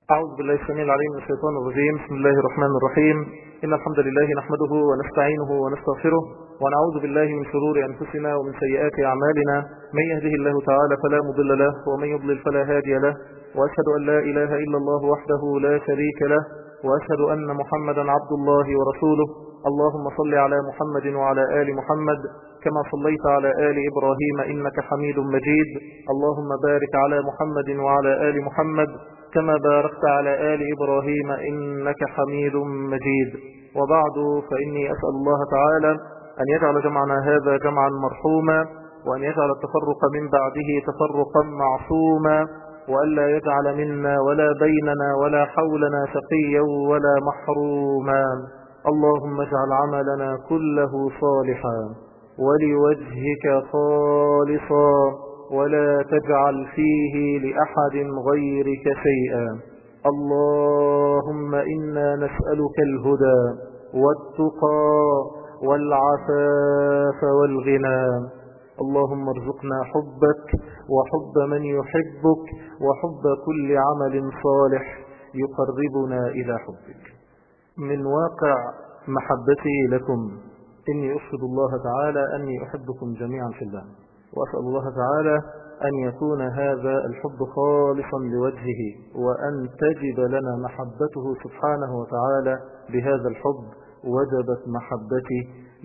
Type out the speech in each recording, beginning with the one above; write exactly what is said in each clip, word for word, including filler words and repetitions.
أعوذ بالله السميع العليم من الشيطان الرجيم. بسم الله الرحمن الرحيم. إن الحمد لله نحمده ونستعينه ونستغفره ونعوذ بالله من شرور أنفسنا ومن سيئات أعمالنا. من يهده الله تعالى فلا مضل له ومن يضلل فلا هادي له، وأشهد أن لا إله إلا الله وحده لا شريك له، وأشهد أن محمدا عبد الله ورسوله. اللهم صل على محمد وعلى آل محمد كما صليت على آل إبراهيم إنك حميد مجيد. اللهم بارك على محمد وعلى آل محمد كما باركت على آل إبراهيم إنك حميد مجيد. وبعد، فإني أسأل الله تعالى أن يجعل جمعنا هذا جمعا مرحوما، وأن يجعل التفرق من بعده تفرقا معصوما، وألا يجعل منا ولا بيننا ولا حولنا شقيا ولا محروما. اللهم اجعل عملنا كله صالحا ولوجهك خالصا، ولا تجعل فيه لأحد غيرك شيئا. اللهم إنا نسألك الهدى والتقى والعفاف والغنى. اللهم ارزقنا حبك وحب من يحبك وحب كل عمل صالح يقربنا إلى حبك. من واقع محبتي لكم إني أشهد الله تعالى أني أحبكم جميعا في الله، وأسأل الله تعالى أن يكون هذا الحب خالصا لوجهه، وأن تجب لنا محبته سبحانه وتعالى. بهذا الحب وجبت محبتي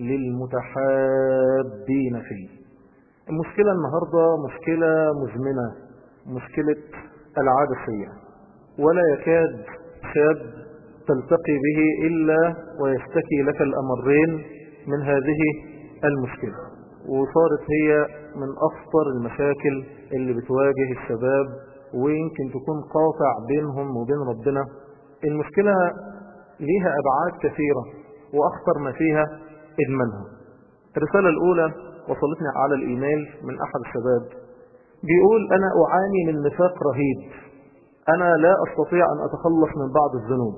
للمتحابين فيه. المشكلة النهاردة مشكلة مزمنة، مشكلة العادة السيئة، ولا يكاد شاب تلتقي به إلا ويشتكي لك الأمرين من هذه المشكلة، وصارت هي من أخطر المشاكل اللي بتواجه الشباب، ويمكن تكون قاطع بينهم وبين ربنا. المشكلة ليها أبعاد كثيرة، وأخطر ما فيها إدمانها. الرسالة الأولى وصلتني على الإيميل من أحد الشباب، بيقول: أنا أعاني من نفاق رهيب، أنا لا أستطيع أن أتخلص من بعض الذنوب،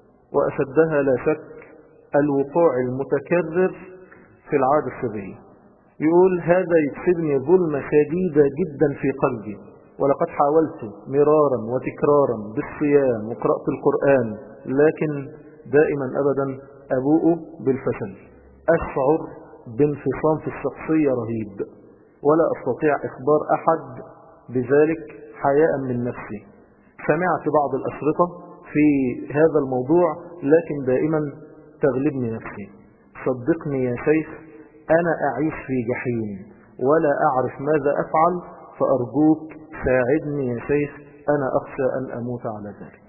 وأشدها لا شك الوقوع المتكرر في العادة السرية. يقول: هذا يكسبني ظلمة شديدة جدا في قلبي، ولقد حاولت مرارا وتكرارا بالصيام وقراءة القرآن، لكن دائما أبدا أبوء بالفشل. أشعر بانفصام في الشخصية رهيب، ولا أستطيع إخبار أحد بذلك حياء من نفسي. سمعت بعض الأشرطة في هذا الموضوع، لكن دائما تغلبني نفسي. صدقني يا شيخ، أنا أعيش في جحيم ولا أعرف ماذا أفعل، فأرجوك ساعدني يا شيخ، أنا أخشى أن أموت على ذلك.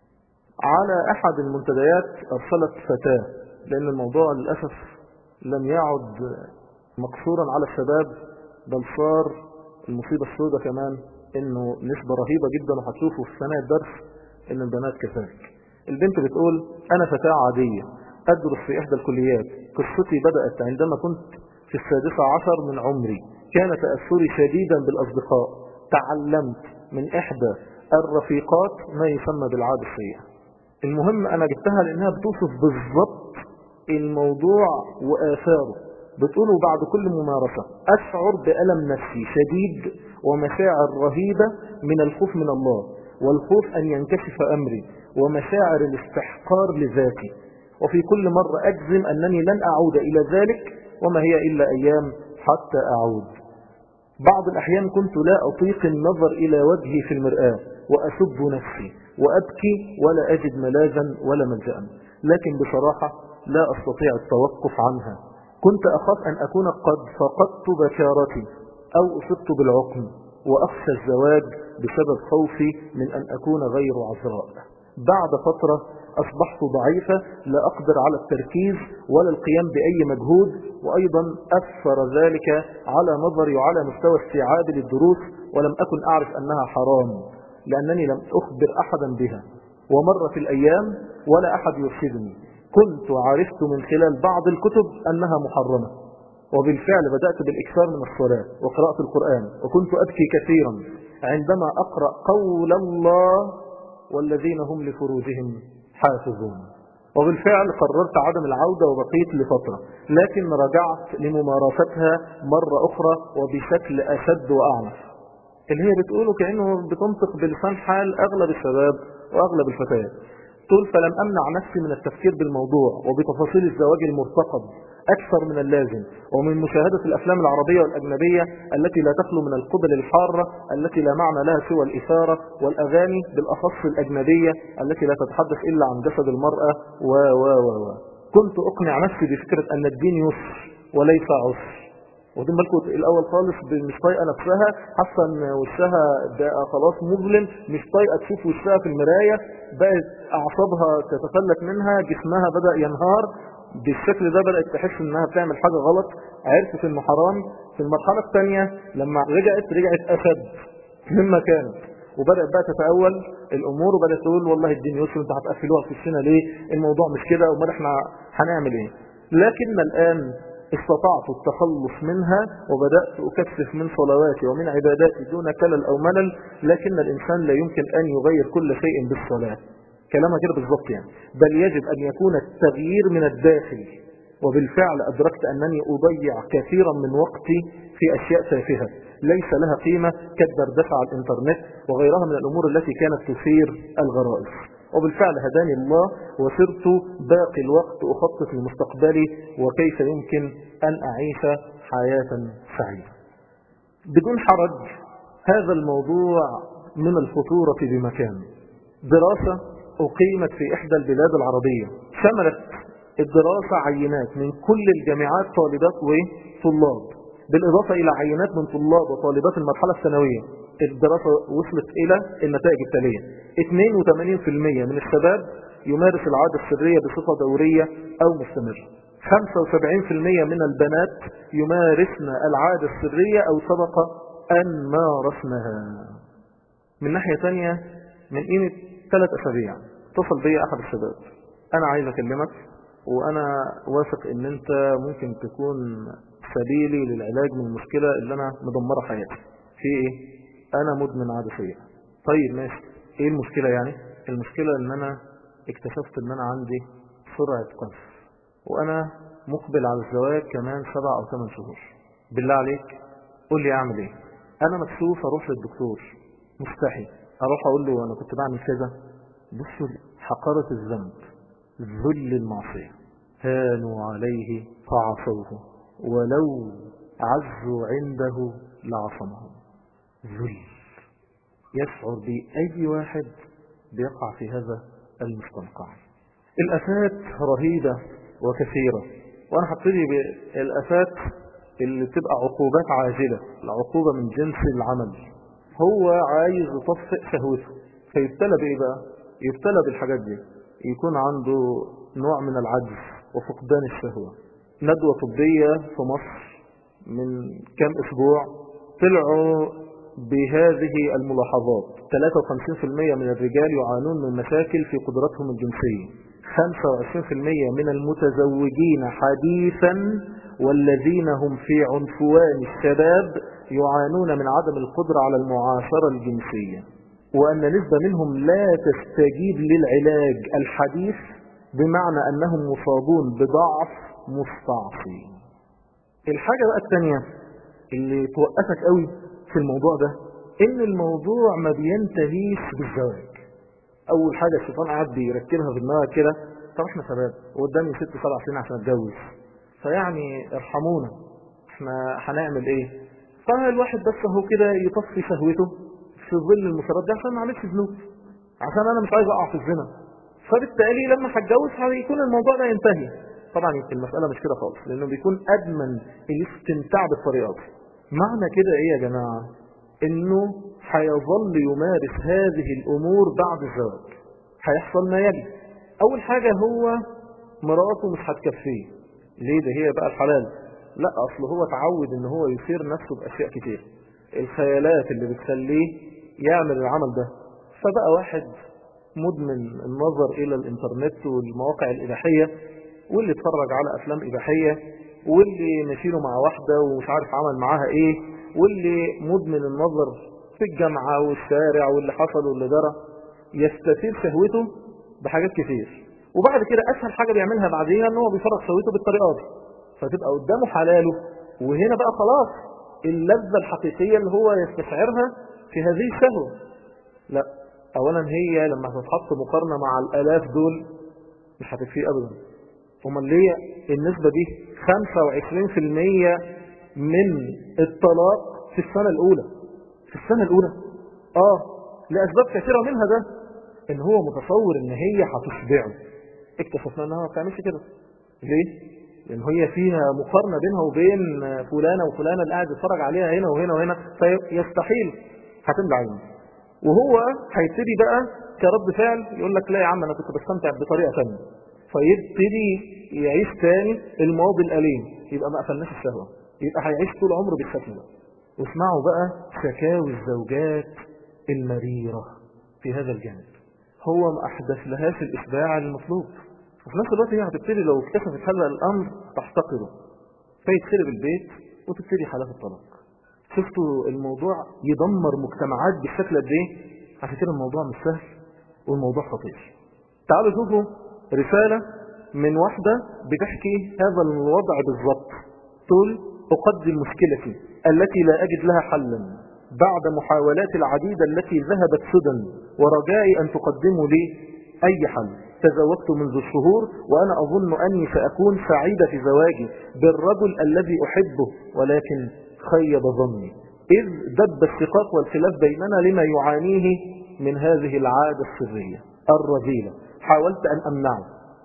على أحد المنتديات أرسلت فتاة، لأن الموضوع للأسف لم يعد مقصورا على الشباب، بل صار المصيبة السوداء كمان إنه نسبة رهيبة جدا، وهتشوفوا في سنة الدرس إن البنات كذلك. البنت بتقول: أنا فتاة عادية أدرس في إحدى الكليات. قصتي بدأت عندما كنت في السادسة عشر من عمري، كان تأثري شديدا بالأصدقاء. تعلمت من إحدى الرفيقات ما يسمى بالعادة السيئة. المهم أنا جبتها لأنها بتوصف بالضبط الموضوع وآثاره. بتقولوا: بعد كل ممارسة أشعر بألم نفسي شديد ومشاعر رهيبة من الخوف من الله، والخوف أن ينكشف أمري، ومشاعر الاستحقار لذاتي، وفي كل مرة أجزم أنني لن أعود إلى ذلك، وما هي إلا أيام حتى أعود. بعض الأحيان كنت لا أطيق النظر إلى وجهي في المرآة، وأسب نفسي وأبكي ولا أجد ملاذا ولا ملجأ، لكن بصراحة لا أستطيع التوقف عنها. كنت أخاف أن أكون قد فقدت بشارتي أو أصبت بالعقم، وأخشى الزواج بسبب خوفي من أن أكون غير عذراء. بعد فترة أصبحت ضعيفة، لا أقدر على التركيز ولا القيام بأي مجهود، وأيضا أثر ذلك على نظري وعلى مستوى استيعابي للدروس، ولم أكن أعرف أنها حرام لأنني لم أخبر أحدا بها. ومرت الأيام ولا أحد يرشدني. كنت عرفت من خلال بعض الكتب أنها محرمة، وبالفعل بدأت بالإكثار من الصلاة وقراءة القرآن، وكنت أبكي كثيرا عندما أقرأ قول الله: والذين هم لفروجهم حافظون. وبالفعل قررت عدم العودة وبقيت لفترة، لكن رجعت لممارستها مرة أخرى وبشكل أشد وأعنف. اللي هي بتقوله كأنه بتنطق بلسان حال أغلب الشباب وأغلب الفتيات. تقول فلم أمنع نفسي من التفكير بالموضوع وبتفاصيل الزواج المرتقب أكثر من اللازم، ومن مشاهدة الأفلام العربية والأجنبية التي لا تخلو من القبل الحارة التي لا معنى لها سوى الإثارة، والأغاني بالأخص الأجنبية التي لا تتحدث إلا عن جسد المرأة و و و و كنت أقنع نفسي بفكرة أن الدين يسر وليس عسر. ودين بالكم الأول خالص مش طايقة نفسها، حاسة أن وشها بقى خلاص مظلم، مش طايقة تشوف وشها في المراية، بقت أعصابها تتفلت منها، جسمها بدأ ينهار بالشكل ده، بدأت تحس انها بتعمل حاجة غلط، عرفت انه حرام. في المرحلة الثانية لما رجعت رجعت أشد مما كانت، وبدأت بقى تتأول الأمور، وبدأت تقول والله الدين يسر، انت هتقفلوها في السنة ليه؟ الموضوع مش كده، وما احنا هنعمل ايه؟ لكن الآن استطعت التخلص منها، وبدأت أكثف من صلواتي ومن عباداتي دون كلل أو ملل. لكن الإنسان لا يمكن أن يغير كل شيء بالصلاة، كلامها كده بالضبط يعني، بل يجب أن يكون التغيير من الداخل. وبالفعل أدركت أنني أضيع كثيرا من وقتي في أشياء تافهة ليس لها قيمة كالدردشة على الإنترنت وغيرها من الأمور التي كانت تثير الغرائز. وبالفعل هداني الله، وصرت باقي الوقت أخطط لمستقبلي وكيف يمكن أن أعيش حياة سعيدة بدون حرج. هذا الموضوع من الخطورة بمكان. دراسة أقيمت في إحدى البلاد العربية، شملت الدراسة عينات من كل الجامعات، طالبات وطلاب، بالإضافة إلى عينات من طلاب وطالبات المرحلة الثانوية. الدراسة وصلت إلى النتائج التالية: اثنين وثمانين بالمئة من الشباب يمارس العادة السرية بصفة دورية أو مستمرة، خمسة وسبعين بالمئة من البنات يمارسن العادة السرية أو سبق أن مارسنها. من ناحية ثانية، من قيمة ثلاث أسابيع اتصل بي أحد الشباب: أنا عايز أكلمك، وأنا واثق إن أنت ممكن تكون سبيلي للعلاج من المشكلة اللي أنا مدمرة حياتي. في إيه؟ أنا مدمن عادة سيئة. طيب ماشي، إيه المشكلة يعني؟ المشكلة إن أنا اكتشفت إن أنا عندي سرعة قذف، وأنا مقبل على الزواج كمان سبع أو ثمان شهور. بالله عليك قول لي أعمل إيه؟ أنا مكسوف أروح للدكتور، مستحي أروح أقول له أنا كنت بعمل كذا. بصوا حقارة الذنب، ذل المعصية، هانوا عليه فعصوه ولو عزوا عنده لعصمهم. ذل يشعر بأي واحد بيقع في هذا المستنقع. الآفات رهيبة وكثيرة، وأنا هبتدي بالآفات اللي بتبقى عقوبات عاجلة، العقوبة من جنس العمل. هو عايز يطفئ شهوته، فيبتلى بإيه بقى؟ يبتلى بالحاجات دي، يكون عنده نوع من العجز وفقدان الشهوة. ندوة طبية في مصر من كام أسبوع طلعوا بهذه الملاحظات: ثلاثة وخمسين بالمئة من الرجال يعانون من مشاكل في قدرتهم الجنسية، خمسة وعشرين بالمئة من المتزوجين حديثا والذين هم في عنفوان الشباب يعانون من عدم القدرة على المعاشرة الجنسية، وأن نسبة منهم لا تستجيب للعلاج الحديث، بمعنى أنهم مصابون بضعف مستعصي. الحاجة بقى الثانية اللي توقفك قوي في الموضوع ده، إن الموضوع ما بينتهيش بالزواج. أول حاجة الشيطان قاعد بيركبها في دماغك كده: طب احنا شباب وقدامي ست سبع سنين عشان اتجوز، فيعني ارحمونا، احنا هنعمل ايه؟ فالواحد بس هو كده يطفي شهوته في ظل المسارات دي عشان ما عملش ذنوب، عشان انا مش عايز اقع في الزنا، فبالتالي لما هتجوز هيكون الموضوع ده ينتهي. طبعا المسألة مش كده خالص، لانه بيكون ادمن الاستمتاع بالطريقة دي. معنى كده ايه يا جماعة؟ انه هيظل يمارس هذه الامور بعد الزواج. هيحصل ما يلي: اول حاجة هو مراته مش هتكفيه. ليه؟ ده هي بقى الحلال. لا، اصل هو تعود ان هو يثير نفسه باشياء كتير، الخيالات اللي بتخليه يعمل العمل ده. فبقى واحد مدمن النظر الى الانترنت والمواقع الاباحية، واللي اتفرج على افلام اباحية، واللي مشيله مع واحدة ومش عارف عمل معاها ايه، واللي مدمن النظر في الجامعة والشارع واللي حصل واللي جرى، يستثير شهوته بحاجات كتير. وبعد كده اسهل حاجة بيعملها بعديها ان هو بيفرغ شهوته بالطريقة دي، فتبقى قدامه حلاله، وهنا بقى خلاص اللذة الحقيقية اللي هو يستشعرها في هذه الشهوة. لا، اولا هي لما هتتحط مقارنة مع الالاف دول مش هتكفي ابدا. امال ليه النسبة دي خمسة وعشرين في المية من الطلاق في السنة الاولى؟ في السنة الاولى اه لاسباب كثيرة منها ده ان هو متصور ان هي هتشبعه. اكتشفنا انها ما بتعملش كده. ليه؟ لان هي فيها مقارنة بينها وبين فلانة وفلانة اللي قاعد يتفرج عليها هنا وهنا وهنا، فيستحيل هتملى عينه. وهو هيبتدي بقى كرد فعل يقول لك لا يا عم انا كنت بستمتع بطريقة ثانيه، فيبتدي يعيش تاني الماضي الأليم، يبقى ما قفلناش الشهوة، يبقى هيعيش طول عمره بالشكل ده. واسمعوا بقى شكاوي الزوجات المريرة في هذا الجانب. هو ما أحدث لهاش الإشباع المطلوب، وفي نفس الوقت هي هتبتدي لو اكتشفت هذا الأمر تحتقره، فيتخرب البيت وتبتدي حالات الطلاق. شفتوا الموضوع يدمر مجتمعات بالشكل قد ايه؟ عشان كده الموضوع مش سهل والموضوع خطير. تعالوا شوفوا رسالة من واحدة بتحكي هذا الوضع بالضبط. تقول: أقدم مشكلتي التي لا أجد لها حلا بعد محاولات العديدة التي ذهبت سدى، ورجائي أن تقدموا لي أي حل. تزوجت منذ الشهور وأنا أظن أني سأكون سعيدة في زواجي بالرجل الذي أحبه، ولكن خيب ظني إذ دب الشقاق والخلاف بيننا لما يعانيه من هذه العادة السرية الرذيلة. حاولت أن أمنعه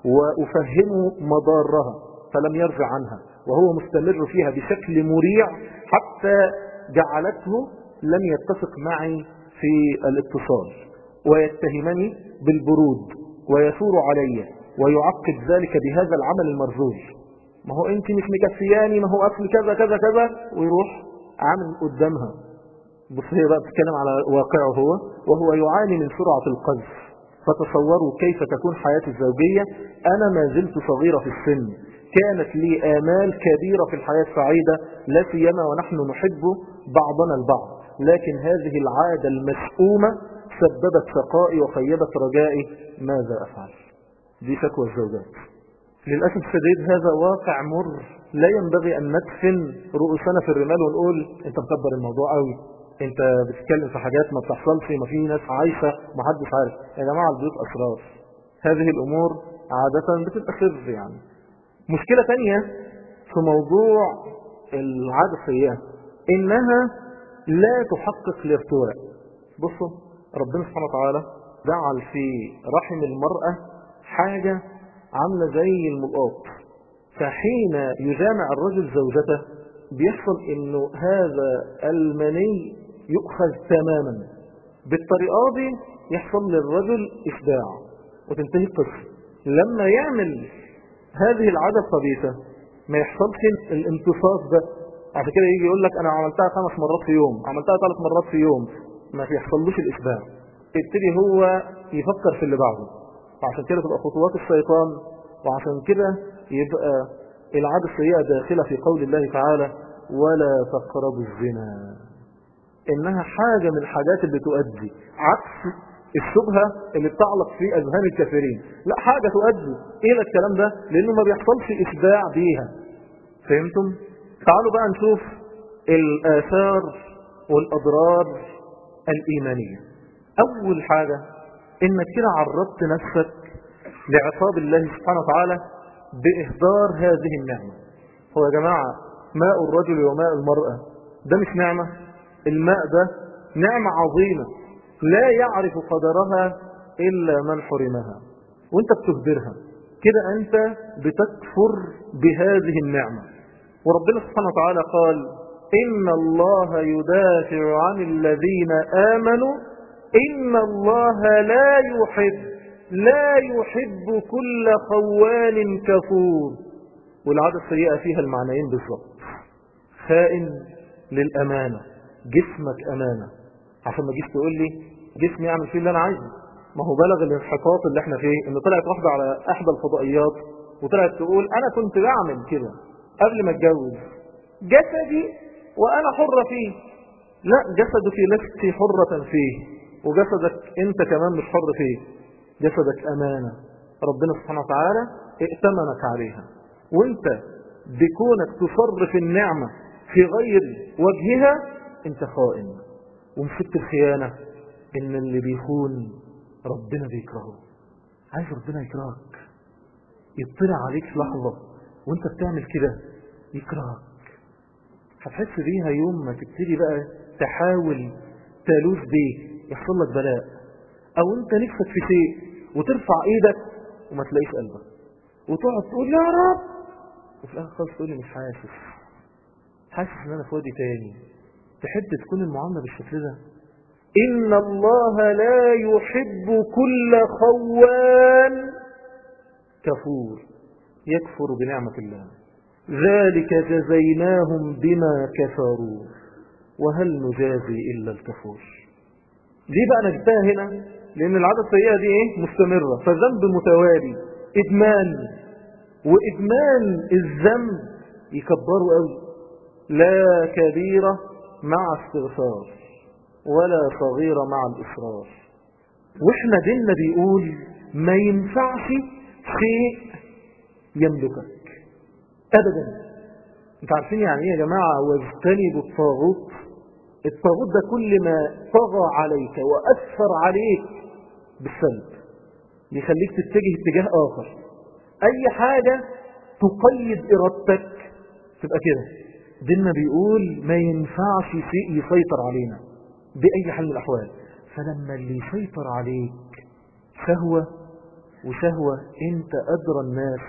وأفهمه مضارها فلم يرجع عنها، وهو مستمر فيها بشكل مريع حتى جعلته لم يتفق معي في الاتصال، ويتهمني بالبرود ويثور علي ويعقد ذلك بهذا العمل المرذول. ما هو انت مش مكفياني، ما هو اصل كذا كذا كذا، ويروح عامل قدامها. بص هي بقى بتتكلم على واقعه هو، وهو يعاني من سرعة القذف. فتصوروا كيف تكون حياتي الزوجية. انا ما زلت صغيرة في السن، كانت لي آمال كبيرة في الحياة السعيدة، لا سيما ونحن نحب بعضنا البعض، لكن هذه العادة المشؤومة سببت شقائي وخيبت رجائي. ماذا أفعل؟ دي شكوى الزوجات. للأسف الشديد هذا واقع مر، لا ينبغي أن ندفن رؤوسنا في الرمال ونقول أنت مكبر الموضوع قوي، أنت بتتكلم في حاجات ما بتحصلش، ما في ناس عايشة ما حدش عارف. يا جماعة البيوت أسرار، هذه الأمور عادة بتبقى سر. يعني مشكلة تانية في موضوع العادة السيئة إنها لا تحقق الارتواء. بصوا ربنا سبحانه وتعالى جعل في رحم المرأة حاجة عاملة زي الملقاط، فحين يجامع الرجل زوجته بيحصل انه هذا المني يؤخذ تماما بالطريقة دي، يحصل للرجل إشباع وتنتهي القصة. لما يعمل هذه العادة الخبيثة ما يحصلش الامتصاص ده، عشان كده يجي يقول لك انا عملتها خمس مرات في يوم، عملتها ثلاث مرات في يوم، ما يحصلوش الإشباع. يبتدي هو يفكر في اللي بعده، وعشان كده تبقى خطوات الشيطان، وعشان كده يبقى العادة السيئة داخلة في قول الله تعالى: ولا تقربوا الزنا. إنها حاجة من الحاجات اللي تؤدي عكس الشبهة اللي بتعلق في أذهان الكافرين، لا حاجة تؤدي إلى الكلام ده لأنه ما بيحصلش إشباع بيها. فهمتم؟ تعالوا بقى نشوف الآثار والأضرار الإيمانية. أول حاجة إنك كده عرضت نفسك لعقاب الله سبحانه وتعالى بإهدار هذه النعمة. هو يا جماعة ماء الرجل وماء المرأة ده مش نعمة؟ الماء ده نعمة عظيمة لا يعرف قدرها إلا من حرمها، وانت بتهدرها كده أنت بتكفر بهذه النعمة. وربنا سبحانه وتعالى قال: إن الله يدافع عن الذين آمنوا إن الله لا يحب لا يحب كل خوان كفور. والعادة السيئة فيها المعنيين بالضبط. خائن للأمانة، جسمك أمانة، عشان ما جيش تقول لي جسمي يعمل فيه اللي أنا عايزه. ما هو بلغ الانحطاط اللي احنا فيه إن طلعت واحدة على أحدى الفضائيات وطلعت تقول أنا كنت بعمل كده قبل ما اتجوز، جسدي وأنا حرة فيه. لا، جسدك لست حرة فيه، وجسدك انت كمان مش حر فيه. جسدك أمانة ربنا سبحانه وتعالى ائتمنك عليها، وانت بكونك تصرف النعمة في غير وجهها انت خائن ومسكت الخيانة ان اللي بيخون ربنا بيكرهه. عايز ربنا يكرهك، يطلع عليك في لحظة وانت بتعمل كده يكرهك. هتحس بيها يوم ما تبتدي بقى تحاول تلوث بيه، يحصل لك بلاء، او انت نفسك في شيء وترفع ايدك وما تلاقيش قلبك، وتقعد تقول يا رب، وفي الاخر خالص تقول لي مش حاسس حاسس ان انا في وادي تاني. تحب تكون المعاملة بالشكل ده؟ إن الله لا يحب كل خوان كفور يكفر بنعمة الله، ذلك جزيناهم بما كفروا وهل نجازي إلا الكفور. دي بقى نجتها هنا لأن العادة السيئة دي إيه؟ مستمرة، فذنب متوالي، إدمان، وإدمان الذنب يكبروا قوي. لا كبيرة مع استغفار ولا صغيرة مع الإصرار. وإحنا ديننا بيقول ما ينفعش شيء يملكك أبدا. انت عارفين يعني ايه يا جماعة واجتنبوا الطاغوت؟ الطاغوت ده كل ما طغى عليك وأثر عليك بالسلب، يخليك تتجه اتجاه آخر. أي حاجة تقيد إرادتك تبقى كده. ديننا بيقول ما ينفعش شيء يسيطر علينا بأي حال من الأحوال. فلما اللي يسيطر عليك شهوة، وشهوة انت أدرى الناس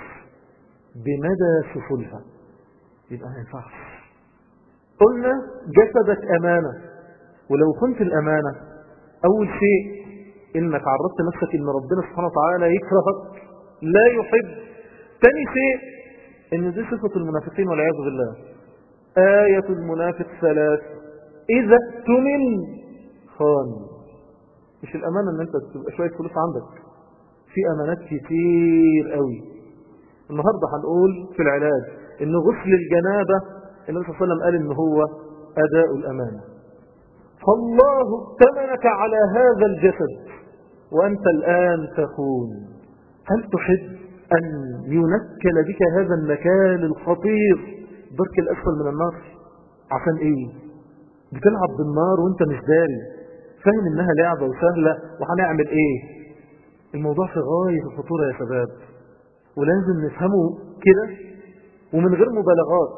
بمدى سفلها، يبقى ما ينفعش. قلنا جسدك أمانة، ولو كنت الأمانة أول شيء إنك عرضت نفسك إن ربنا سبحانه وتعالى يكرهك لا يحب. تاني شيء إن دي صفة المنافقين والعياذ بالله. آية المنافق ثلاث: إذا اؤتمن خان. مش الأمانة إن أنت تبقى شوية فلوس عندك، في أمانات كتير قوي. النهاردة هنقول في العلاج إن غسل الجنابة النبي صلى الله عليه وسلم قال إن هو أداء الأمانة. فالله ائتمنك على هذا الجسد وأنت الآن تخون. هل تحب أن ينكل بك هذا المكان الخطير درك الأسفل من النار؟ عشان إيه؟ بتلعب بالنار وانت مش داري، فاهم إنها لعبة وسهلة وهنعمل إيه؟ الموضوع في غاية الخطورة يا شباب، ولازم نفهمه كده ومن غير مبالغات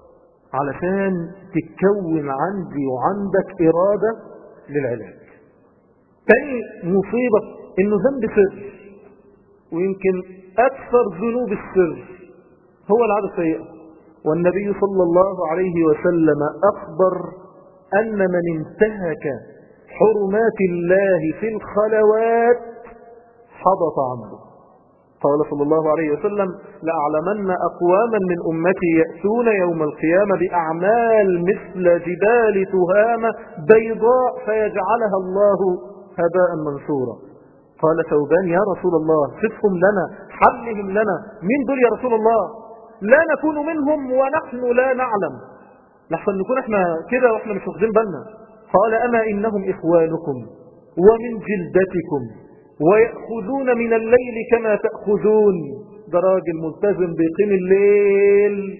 علشان تتكون عندي وعندك إرادة للعلاج. تاني مصيبة إنه ذنب سر، ويمكن أكثر ذنوب السر هو العادة السيئة. والنبي صلى الله عليه وسلم أخبر أن من انتهك حرمات الله في الخلوات حبط عمله. قال صلى الله عليه وسلم: لأعلمن أقواما من أمتي يأتون يوم القيامة بأعمال مثل جبال تهامة بيضاء فيجعلها الله هباء منثورا. قال ثوبان: يا رسول الله صفهم لنا، حلهم لنا. من دول يا رسول الله؟ لا نكون منهم ونحن لا نعلم، لحسن نكون احنا كده واحنا مش واخدين بالنا. قال: أما إنهم إخوانكم ومن جلدتكم ويأخذون من الليل كما تأخذون. ده راجل ملتزم بيقيم الليل،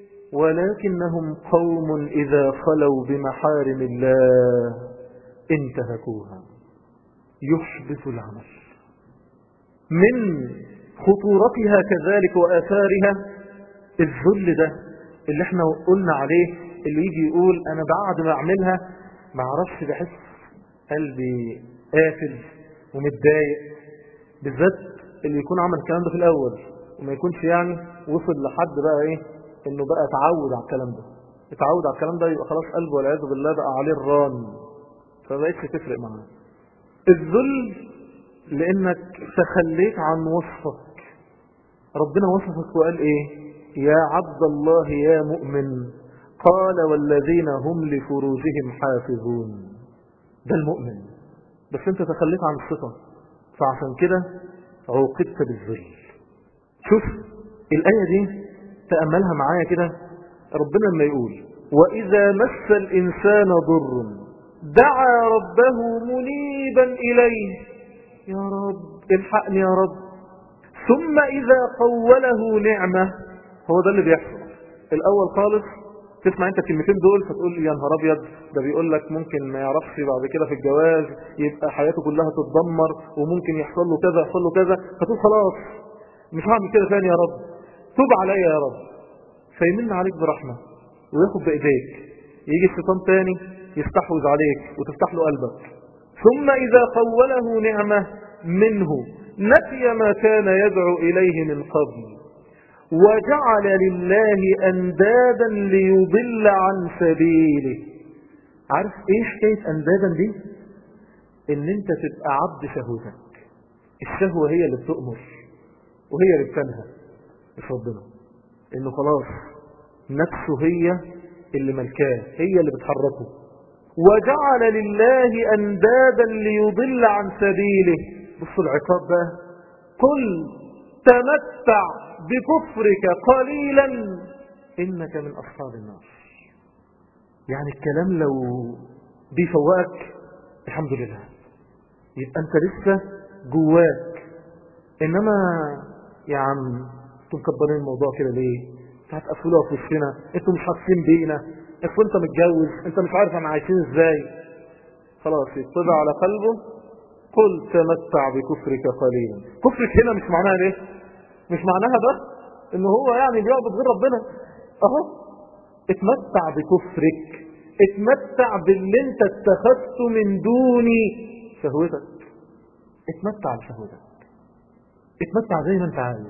ولكنهم قوم إذا خلوا بمحارم الله انتهكوها. يحبط العمل. من خطورتها كذلك وآثارها الذل ده اللي احنا قلنا عليه، اللي يجي يقول أنا بعد ما أعملها ما عرفش، بحس قلبي قافل ومتضايق. بالذات اللي يكون عمل الكلام ده في الأول وما يكونش يعني وصل لحد بقى ايه انه بقى اتعود على الكلام ده. اتعود على الكلام ده يبقى خلاص قلبه والعياذ بالله بقى عليه الران، فبقيتش تفرق معاه. الذل لانك تخليت عن وصفك. ربنا وصفك وقال ايه؟ يا عبد الله يا مؤمن، قال والذين هم لفروجهم حافظون. ده المؤمن، بس انت تخليت عن الصفة، فعشان كده عوقبت بالذل. شوف الآية دي تأملها معايا كده. ربنا لما يقول: وإذا مس الإنسان ضر دعا ربه منيبا إليه، يا رب الحقني يا رب، ثم إذا خوله نعمة. هو ده اللي بيحصل. الأول خالص تسمع انت الكلمتين دول فتقول يا نهار ابيض، ده بيقول لك ممكن ما يعرفش بعد كده في الجواز، يبقى حياته كلها تتدمر، وممكن يحصل له كذا يحصل له كذا، فتقول خلاص مش هعمل كده ثاني يا رب، توب عليا يا رب. فيمن عليك برحمة وياخد بإيديك، يجي الشيطان تاني يستحوذ عليك وتفتح له قلبك. ثم إذا خوله نعمة منه نسي ما كان يدعو إليه من قبل وجعل لله أندادا ليضل عن سبيله. عارف ايه حكاية أندادا دي؟ ان انت تبقى عبد شهوتك، الشهوة هي اللي بتؤمر وهي اللي بتنهى، مش ربنا. انه خلاص نفسه هي اللي ملكاه، هي اللي بتحركه. وجعل لله أندادا ليضل عن سبيله. بصوا العقاب بقى، قل تمتع بكفرك قليلا إنك من أصحاب النار. يعني الكلام لو بيفوقك الحمد لله، يبقى أنت لسه جواك. إنما يا عم انتوا مكبرين الموضوع كده ليه؟ هتقفلوها في وشنا، انتوا مش حاسين بينا، اصل انت متجوز، انت مش عارف احنا عايشين ازاي. خلاص يطبع على قلبه قل تمتع بكفرك قليلا. كفرك هنا مش معناها ليه؟ مش معناها بس ان هو يعني بيعبد غير ربنا، اهو اتمتع بكفرك، اتمتع باللي انت اتخذته من دون شهوتك، اتمتع بشهوتك، اتمتع زي ما انت عايز،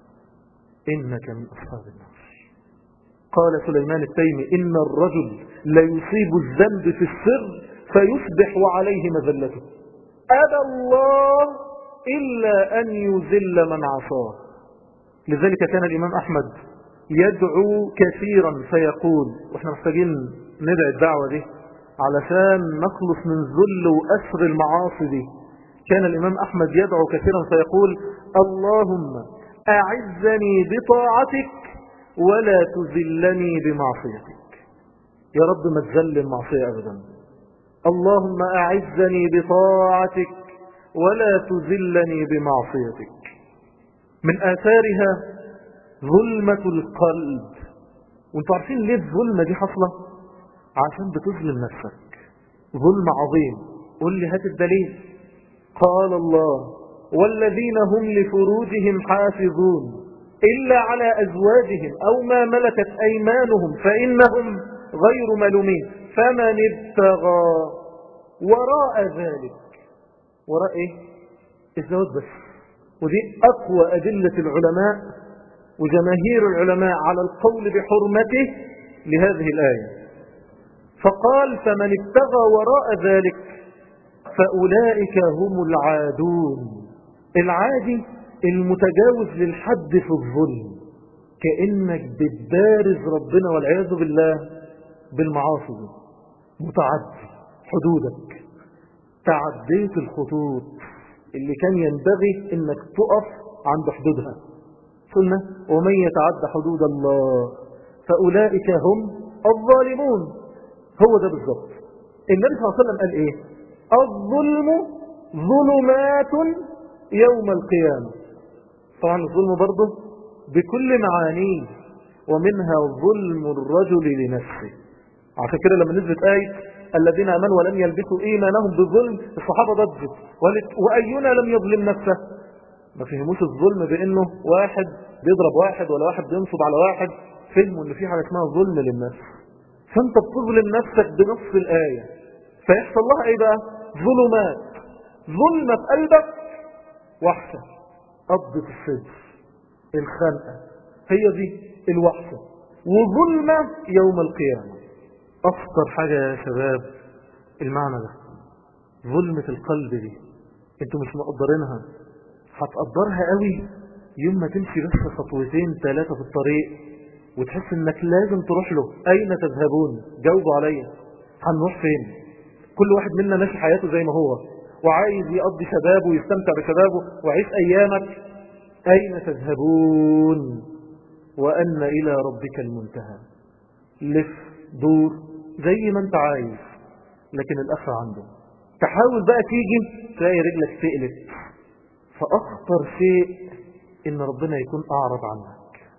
انك من اصحاب النار. قال سليمان التيمي إن الرجل ليصيب الذنب في السر فيصبح وعليه مذلته، أبى الله إلا أن يذل من عصاه. لذلك كان الإمام أحمد يدعو كثيرا فيقول، وإحنا محتاجين ندعي الدعوة دي علشان نخلص من ذل وأسر المعاصي دي. كان الإمام أحمد يدعو كثيرا فيقول اللهم أعزني بطاعتك ولا تذلني بمعصيتك. يا رب ما تذل المعصية أبدا. اللهم أعزني بطاعتك ولا تذلني بمعصيتك. من آثارها ظلمة القلب. وانتوا عارفين ليه الظلمة دي حصلة؟ عشان بتظلم نفسك، ظلم عظيم. قل لي هات الدليل. قال الله والذين هم لفروجهم حافظون إلا على أزواجهم أو ما ملكت أيمانهم فإنهم غير ملومين فمن ابتغى وراء ذلك. وراء إيه؟ الزواج بس. ودي أقوى أدلة العلماء وجماهير العلماء على القول بحرمته لهذه الآية. فقال فمن ابتغى وراء ذلك فأولئك هم العادون. العادي المتجاوز للحد في الظلم، كأنك بتبارز ربنا والعياذ بالله بالمعاصي، متعدي حدودك، تعديت الخطوط اللي كان ينبغي انك تقف عند حدودها. قلنا ومن يتعد حدود الله فأولئك هم الظالمون. هو ده بالظبط. النبي صلى الله عليه وسلم قال ايه؟ الظلم ظلمات يوم القيامة. طبعا الظلم برضه بكل معانيه، ومنها ظلم الرجل لنفسه. عشان كده لما نزلت آية الذين آمنوا ولم يلبسوا إيمانهم بظلم، الصحابة ضجت وأينا لم يظلم نفسه. ما فهموش الظلم بأنه واحد بيضرب واحد ولا واحد بينصب على واحد، فهموا ان في حاجة اسمها ظلم للنفس. فانت بتظلم نفسك بنصف الآية، فيحصل لها ايه بقى؟ ظلمات. ظلمة في قلبك وحشة، قبضة الصدر، الخنقة، هي دي الوحشة. وظلمة يوم القيامة. أخطر حاجة يا شباب المعنى ده، ظلمة القلب دي. انتوا مش مقدرينها، هتقدرها قوي يوم ما تمشي بس خطوتين ثلاثة في الطريق وتحس انك لازم تروح له. اين تذهبون؟ جاوبوا عليا، هنروح فين؟ كل واحد منا ماشي حياته زي ما هو وعايز يقضي شبابه ويستمتع بشبابه ويعيش ايامك. اين تذهبون وان الى ربك المنتهى. لف دور زي ما انت عايز، لكن الاخر عنده. تحاول بقى تيجي تلاقي رجلك تقلت. فاخطر شيء ان ربنا يكون اعرض عنك.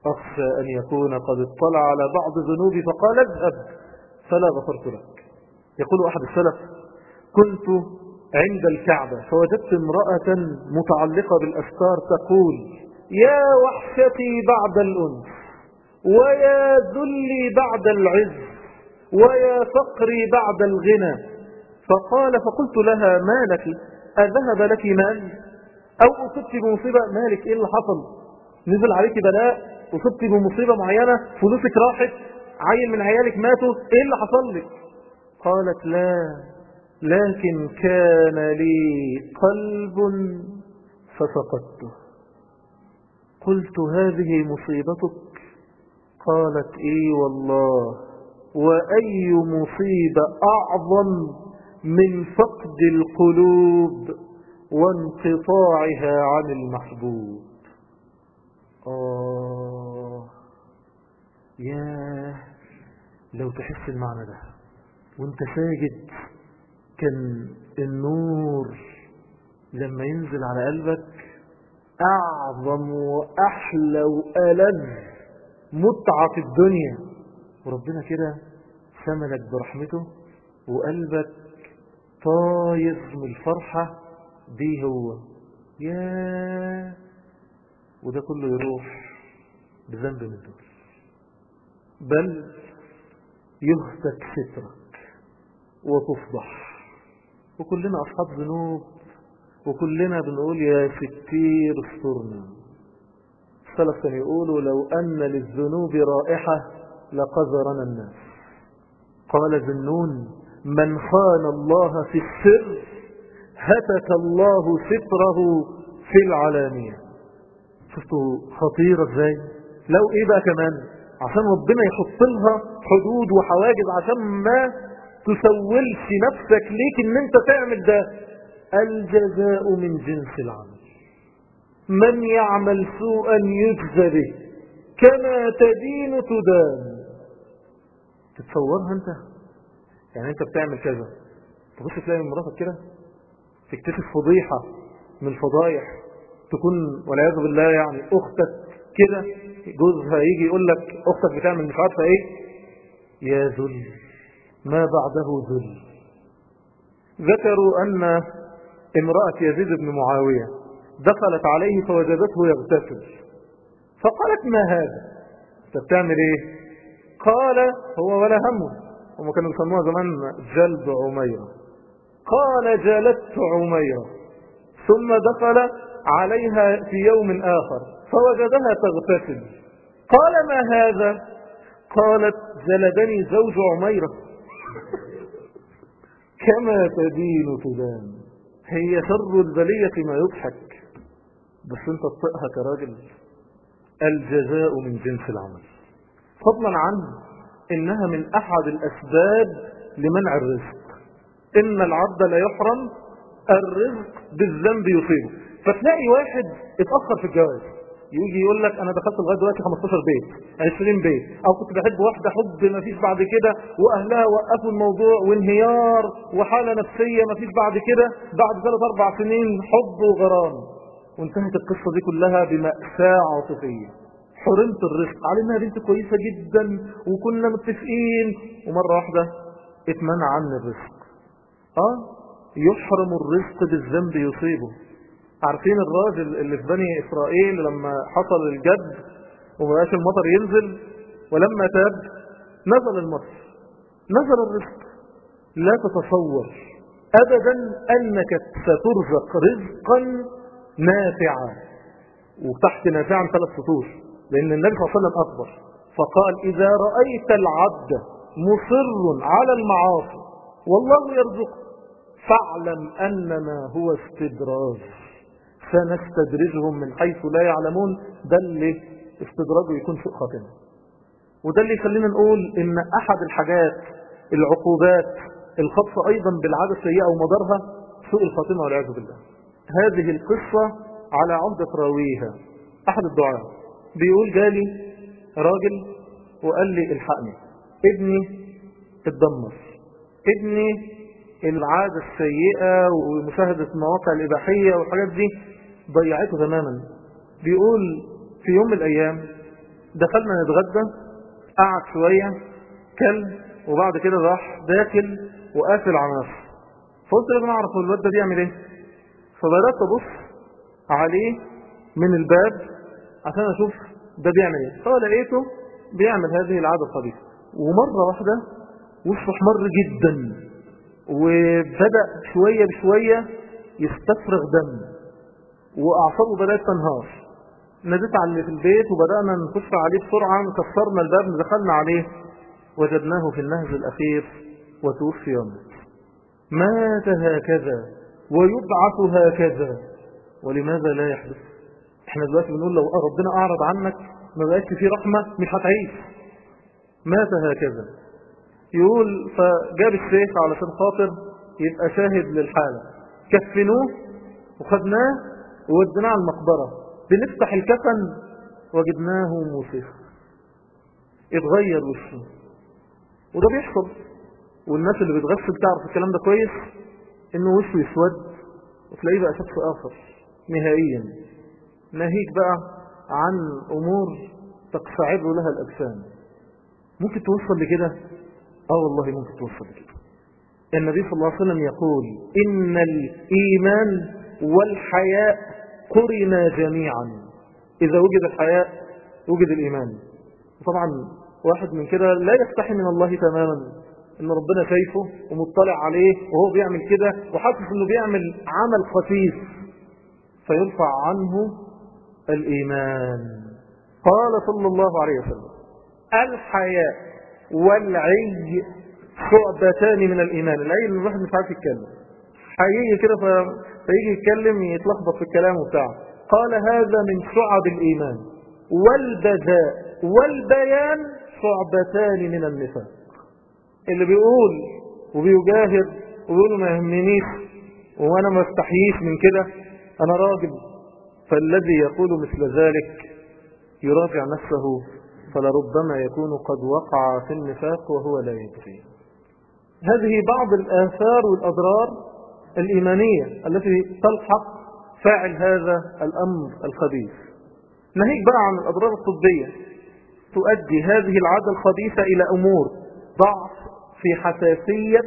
أخشى أن يكون قد اطلع على بعض ذنوبي فقال اذهب فلا غفرت لك. يقول أحد السلف كنت عند الكعبة فوجدت امرأة متعلقة بالأستار تقول يا وحشتي بعد الأنس ويا ذلي بعد العز ويا فقري بعد الغنى. فقال فقلت لها ما لك أذهب لك مال أو أصبت بمصيبة؟ مالك إيه اللي حصل؟ نزل عليك بلاء أصبت بمصيبة معينة فلوسك راحت عيل من عيالك ماتوا إيه اللي حصل لك؟ قالت لا لكن كان لي قلب ففقدته. قلت هذه مصيبتك؟ قالت اي والله وأي مصيبة أعظم من فقد القلوب وانقطاعها عن المحبوب. آه يا لو تحس المعنى ده وانت ساجد كان النور لما ينزل على قلبك أعظم وأحلى وألذ متعة في الدنيا، وربنا كده شملك برحمته وقلبك طايز من الفرحة دي هو يا وده كله يروح بذنب من دول، بل يهتك سترك وتفضح. وكلنا أصحاب ذنوب وكلنا بنقول يا ستير استرنا. السلف كانوا يقولوا لو أن للذنوب رائحة لقذرنا الناس. قال ذنون من خان الله في السر هتك الله ستره في العلانية. شفتوا خطيرة ازاي؟ لو ايه بقى كمان عشان ربنا يحط لها حدود وحواجز عشان ما تسولش نفسك ليك ان انت تعمل ده. الجزاء من جنس العمل، من يعمل سوءا يجزى به كما تدين تدان. تتصورها انت؟ يعني انت بتعمل كذا تبص تلاقي مراتك كده تكتشف فضيحة من الفضايح تكون والعياذ بالله يعني اختك كده جوزها يجي يقول لك اختك بتعمل مش عارفه ايه. يا ذل ما بعده ذل. ذكروا ان امرأة يزيد بن معاوية دخلت عليه فوجدته يغتسل فقالت ما هذا؟ انت بتعمل ايه؟ قال هو ولا همه، هم كانوا يسموها زمان جلد عميرة. قال جلدت عميرة. ثم دخل عليها في يوم آخر فوجدها تغتسل. قال ما هذا؟ قالت جلدني زوج عميرة. كما تدين تدان. هي شر البلية ما يضحك، بس انت تطئها كراجل. الجزاء من جنس العمل، فضلا عن انها من احد الاسباب لمنع الرزق. ان العبد لا يحرم الرزق بالذنب يصيبه. فتلاقي واحد اتأخر في الجواز يجي يقول لك انا دخلت لغايه دلوقتي خمستاشر بيت عشرين بيت، او كنت بحب واحده حب ما فيش بعد كده واهلها وقفوا الموضوع وانهيار وحاله نفسيه ما فيش بعد كده، بعد ثلاث اربع سنين حب وغرام، وانتهت القصه دي كلها بمأساة عاطفيه. حرمت الرزق على انها بنت كويسه جدا وكنا متفقين ومره واحده اتمنع عني الرزق. اه يحرم الرزق بالذنب يصيبه. عارفين الراجل اللي في بني إسرائيل لما حصل الجد ومبقاش المطر ينزل ولما تاب نزل المطر نزل الرزق. لا تتصور أبدا أنك سترزق رزقا نافعا، وتحت نافعا ثلاث سطور، لأن النبي صلى الله عليه وسلم أخبر فقال إذا رأيت العبد مصر على المعاصي والله يرزقه فاعلم أنما هو استدراج سنستدرجهم من حيث لا يعلمون. ده اللي استدراجه يكون سوء خاتمة، وده اللي يخلينا نقول ان احد الحاجات العقوبات الخاصة ايضا بالعادة السيئة ومدارها سوء الخاتمة والعياذ بالله. هذه القصة على عهدة راويها احد الدعاء بيقول جالي راجل وقال لي الحقني ابني اتدمر، ابني العادة السيئة ومشاهدة المواقع الإباحية والحاجات دي ضيعته تماما. بيقول في يوم من الأيام دخلنا نتغدى، قعد شوية كل، وبعد كده راح داخل وقافل على نفسه. فقلت لازم اعرف الواد ده بيعمل ايه. فبدأت ابص عليه من الباب عشان اشوف ده بيعمل ايه. فلقيته بيعمل هذه العادة الخبيثة، ومرة واحدة وشه احمر جدا، وبدأ شوية بشوية يستفرغ دم، واعصابه بدأت تنهار. ناديت على اللي في البيت وبدأنا نخش عليه بسرعة، كسرنا الباب، دخلنا عليه وجدناه في النهج الأخير وتوفي يومه. مات هكذا ويبعث هكذا، ولماذا لا يحدث؟ احنا دلوقتي بنقول لو ربنا أعرض عنك ما بقاش فيه رحمة مش هتعيش. مات هكذا. يقول فجاب الشيخ علشان خاطر يبقى شاهد للحالة، كفنوه وخدناه وودناه على المقبرة. بنفتح الكفن وجدناه موسيقى، اتغير وشه. وده بيحصل، والناس اللي بتغسل تعرف الكلام ده كويس، انه وشه يسود وتلاقيه بقى شخص اخر نهائيا. ناهيك بقى عن امور تقشعر لها الاجسام. ممكن توصل لكده؟ اه والله ممكن توصل لكده. النبي صلى الله عليه وسلم يقول ان الايمان والحياء قرنا جميعا. اذا وجد الحياء وجد الايمان. طبعا واحد من كده لا يستحي من الله تماما، ان ربنا شايفه ومطلع عليه وهو بيعمل كده وحاسس انه بيعمل عمل خفيف فيرفع عنه الايمان. قال صلى الله عليه وسلم الحياء والعي شعبتان من الايمان. العي اللي الواحد مش عارف يتكلم، حقيقي كده فيجي يتكلم يتلخبط في الكلام وبتاعه. قال هذا من شعب الايمان. والبذاء والبيان شعبتان من النفاق. اللي بيقول وبيجاهد ويقول ما يهمنيش وانا ما استحييش من كده، انا راجل، فالذي يقول مثل ذلك يراجع نفسه، فلربما يكون قد وقع في النفاق وهو لا يدري. هذه بعض الآثار والأضرار الإيمانية التي تلحق فاعل هذا الأمر الخبيث. ناهيك بقى عن الأضرار الطبية. تؤدي هذه العادة الخبيثة إلى أمور ضعف في حساسية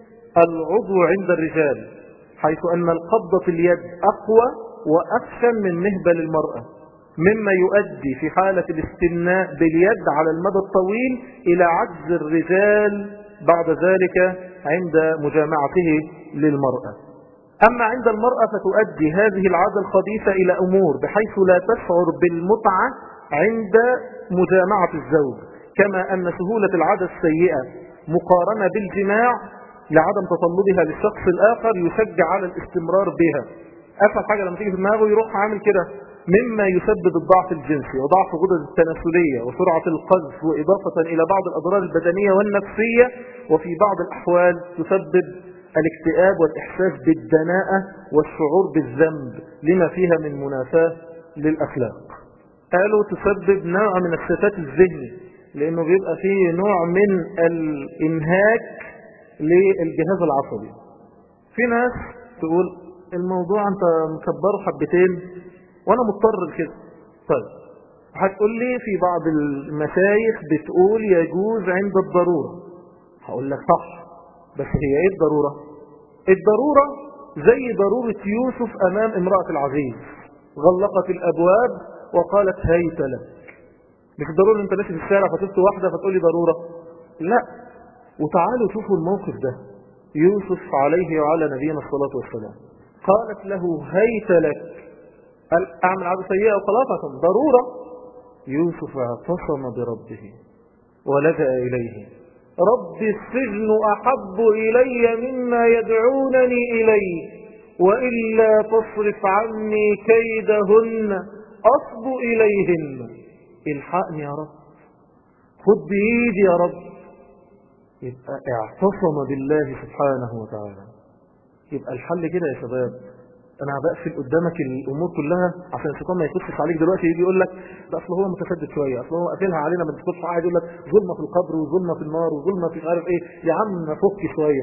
العضو عند الرجال، حيث أن القبضة في اليد أقوى وأخشن من مهبل المرأة، مما يؤدي في حالة الاستمناء باليد على المدى الطويل إلى عجز الرجال بعد ذلك عند مجامعته للمرأة. أما عند المرأة فتؤدي هذه العادة الخبيثة إلى أمور بحيث لا تشعر بالمتعة عند مجامعة الزوج، كما أن سهولة العادة السيئة مقارنة بالجماع لعدم تطلبها للشخص الآخر يشجع على الاستمرار بها. أسهل حاجة لما تيجي في دماغه يروح عامل كده، مما يسبب الضعف الجنسي وضعف الغدد التناسلية وسرعة القذف، وإضافة إلى بعض الأضرار البدنية والنفسية، وفي بعض الأحوال تسبب الاكتئاب والإحساس بالدناءة والشعور بالذنب لما فيها من منافاة للأخلاق. قالوا تسبب نوع من الشتات الذهني، لأنه بيبقى فيه نوع من الإنهاك للجهاز العصبي. في ناس تقول الموضوع أنت مكبره حبتين وانا مضطر لكده. طيب هتقول لي في بعض المشايخ بتقول يجوز عند الضرورة. هقول لك صح، بس هي ايه الضرورة؟ الضرورة زي ضرورة يوسف امام امرأة العزيز، غلقت الابواب وقالت هيت لك. مش الضرورة انت ماشي في الشارع فتشت واحدة فتقول لي ضرورة، لا. وتعالوا شوفوا الموقف ده. يوسف عليه وعلى نبينا الصلاة والسلام قالت له هيت لك، أعمل عادة سيئة وخلاص عشان ضرورة. يوسف اعتصم بربه ولجأ إليه. رب السجن أحب إلي مما يدعونني إليه، وإلا تصرف عني كيدهن أصب إليهن. الحقني يا رب، خد بإيدي يا رب. يبقى اعتصم بالله سبحانه وتعالى. يبقى الحل كده يا شباب. انا بقفل قدامك الامور كلها عشان الشيطان ما يخشش عليك دلوقتي يجي يقول لك ده اصل هو متشدد شويه، اصل هو قافلها علينا ما تدخلش. قاعد يقول لك ظلمه في القبر وظلمه في النار وظلمه في مش عارف ايه. يا عم فك شويه.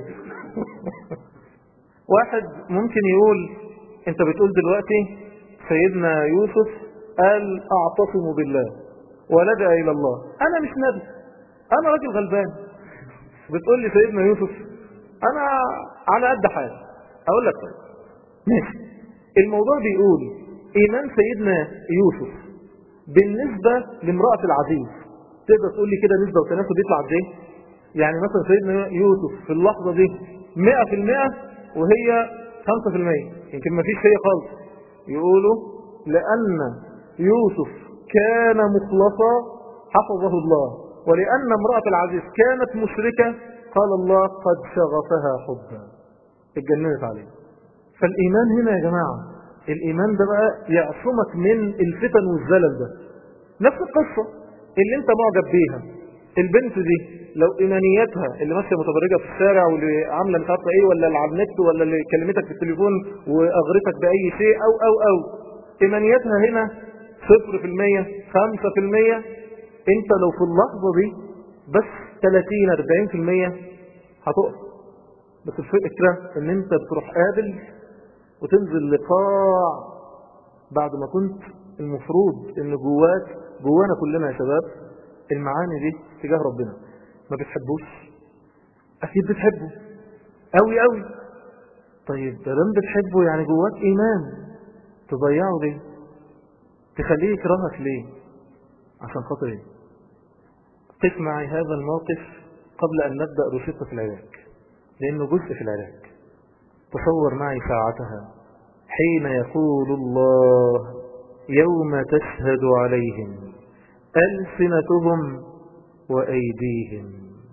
واحد ممكن يقول انت بتقول دلوقتي سيدنا يوسف قال اعتصموا بالله، ولجأ إلى الله. أنا مش نبي، أنا راجل غلبان. بتقول لي سيدنا يوسف أنا على قد حالي. أقول لك طيب ماشي، الموضوع بيقول إيمان سيدنا يوسف بالنسبة لامرأة العزيز، تقدر تقول لي كده نسبة وتناسب يطلع قد ايه؟ يعني مثلا سيدنا يوسف في اللحظة دي مئة في المئة وهي خمسة في المئة، يمكن ما فيش هي خالص. يقولوا لأن يوسف كان مخلصا حفظه الله، ولأن امرأة العزيز كانت مشركة قال الله قد شغفها حبا، اتجننت عليه. فالإيمان هنا يا جماعة، الإيمان ده بقى يعصمك من الفتن والزلل ده. نفس القصة اللي انت معجب بيها، البنت دي لو إيمانياتها اللي ماشية متبرجة في الشارع واللي عاملة مش عارفة ايه، ولا اللي على النت، ولا اللي كلمتك في التليفون وأغرتك بأي شيء أو أو أو إيمانياتها هنا صفر في المية خمسة في المية، انت لو في اللحظة دي بس ثلاثين أربعين في المية هتقف. بس الفكرة ان انت بتروح قابل وتنزل لقاع بعد ما كنت المفروض ان جواك، جوانا كلنا يا شباب، المعاني دي تجاه ربنا. ما بتحبوش؟ اكيد بتحبه قوي قوي. طيب ده لما بتحبه يعني جواك ايمان، تضيعه ليه؟ تخليه يكرهك ليه؟ عشان خاطر ايه؟ قف معي هذا الموقف قبل ان نبدأ روشتة العلاج، لانه جزء في العلاج. تصور معي ساعتها حين يقول الله يوم تشهد عليهم ألسنتهم وأيديهم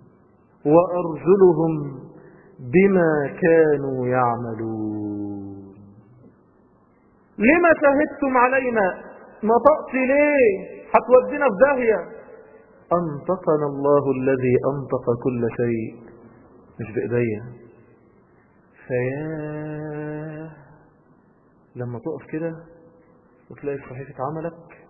وأرجلهم بما كانوا يعملون. لما شهدتم علينا؟ نطقت ليه؟ هتودينا في داهية. أنطقنا الله الذي أنطق كل شيء، مش بإيديا. فيا لما تقف كده وتلاقي صحيفة عملك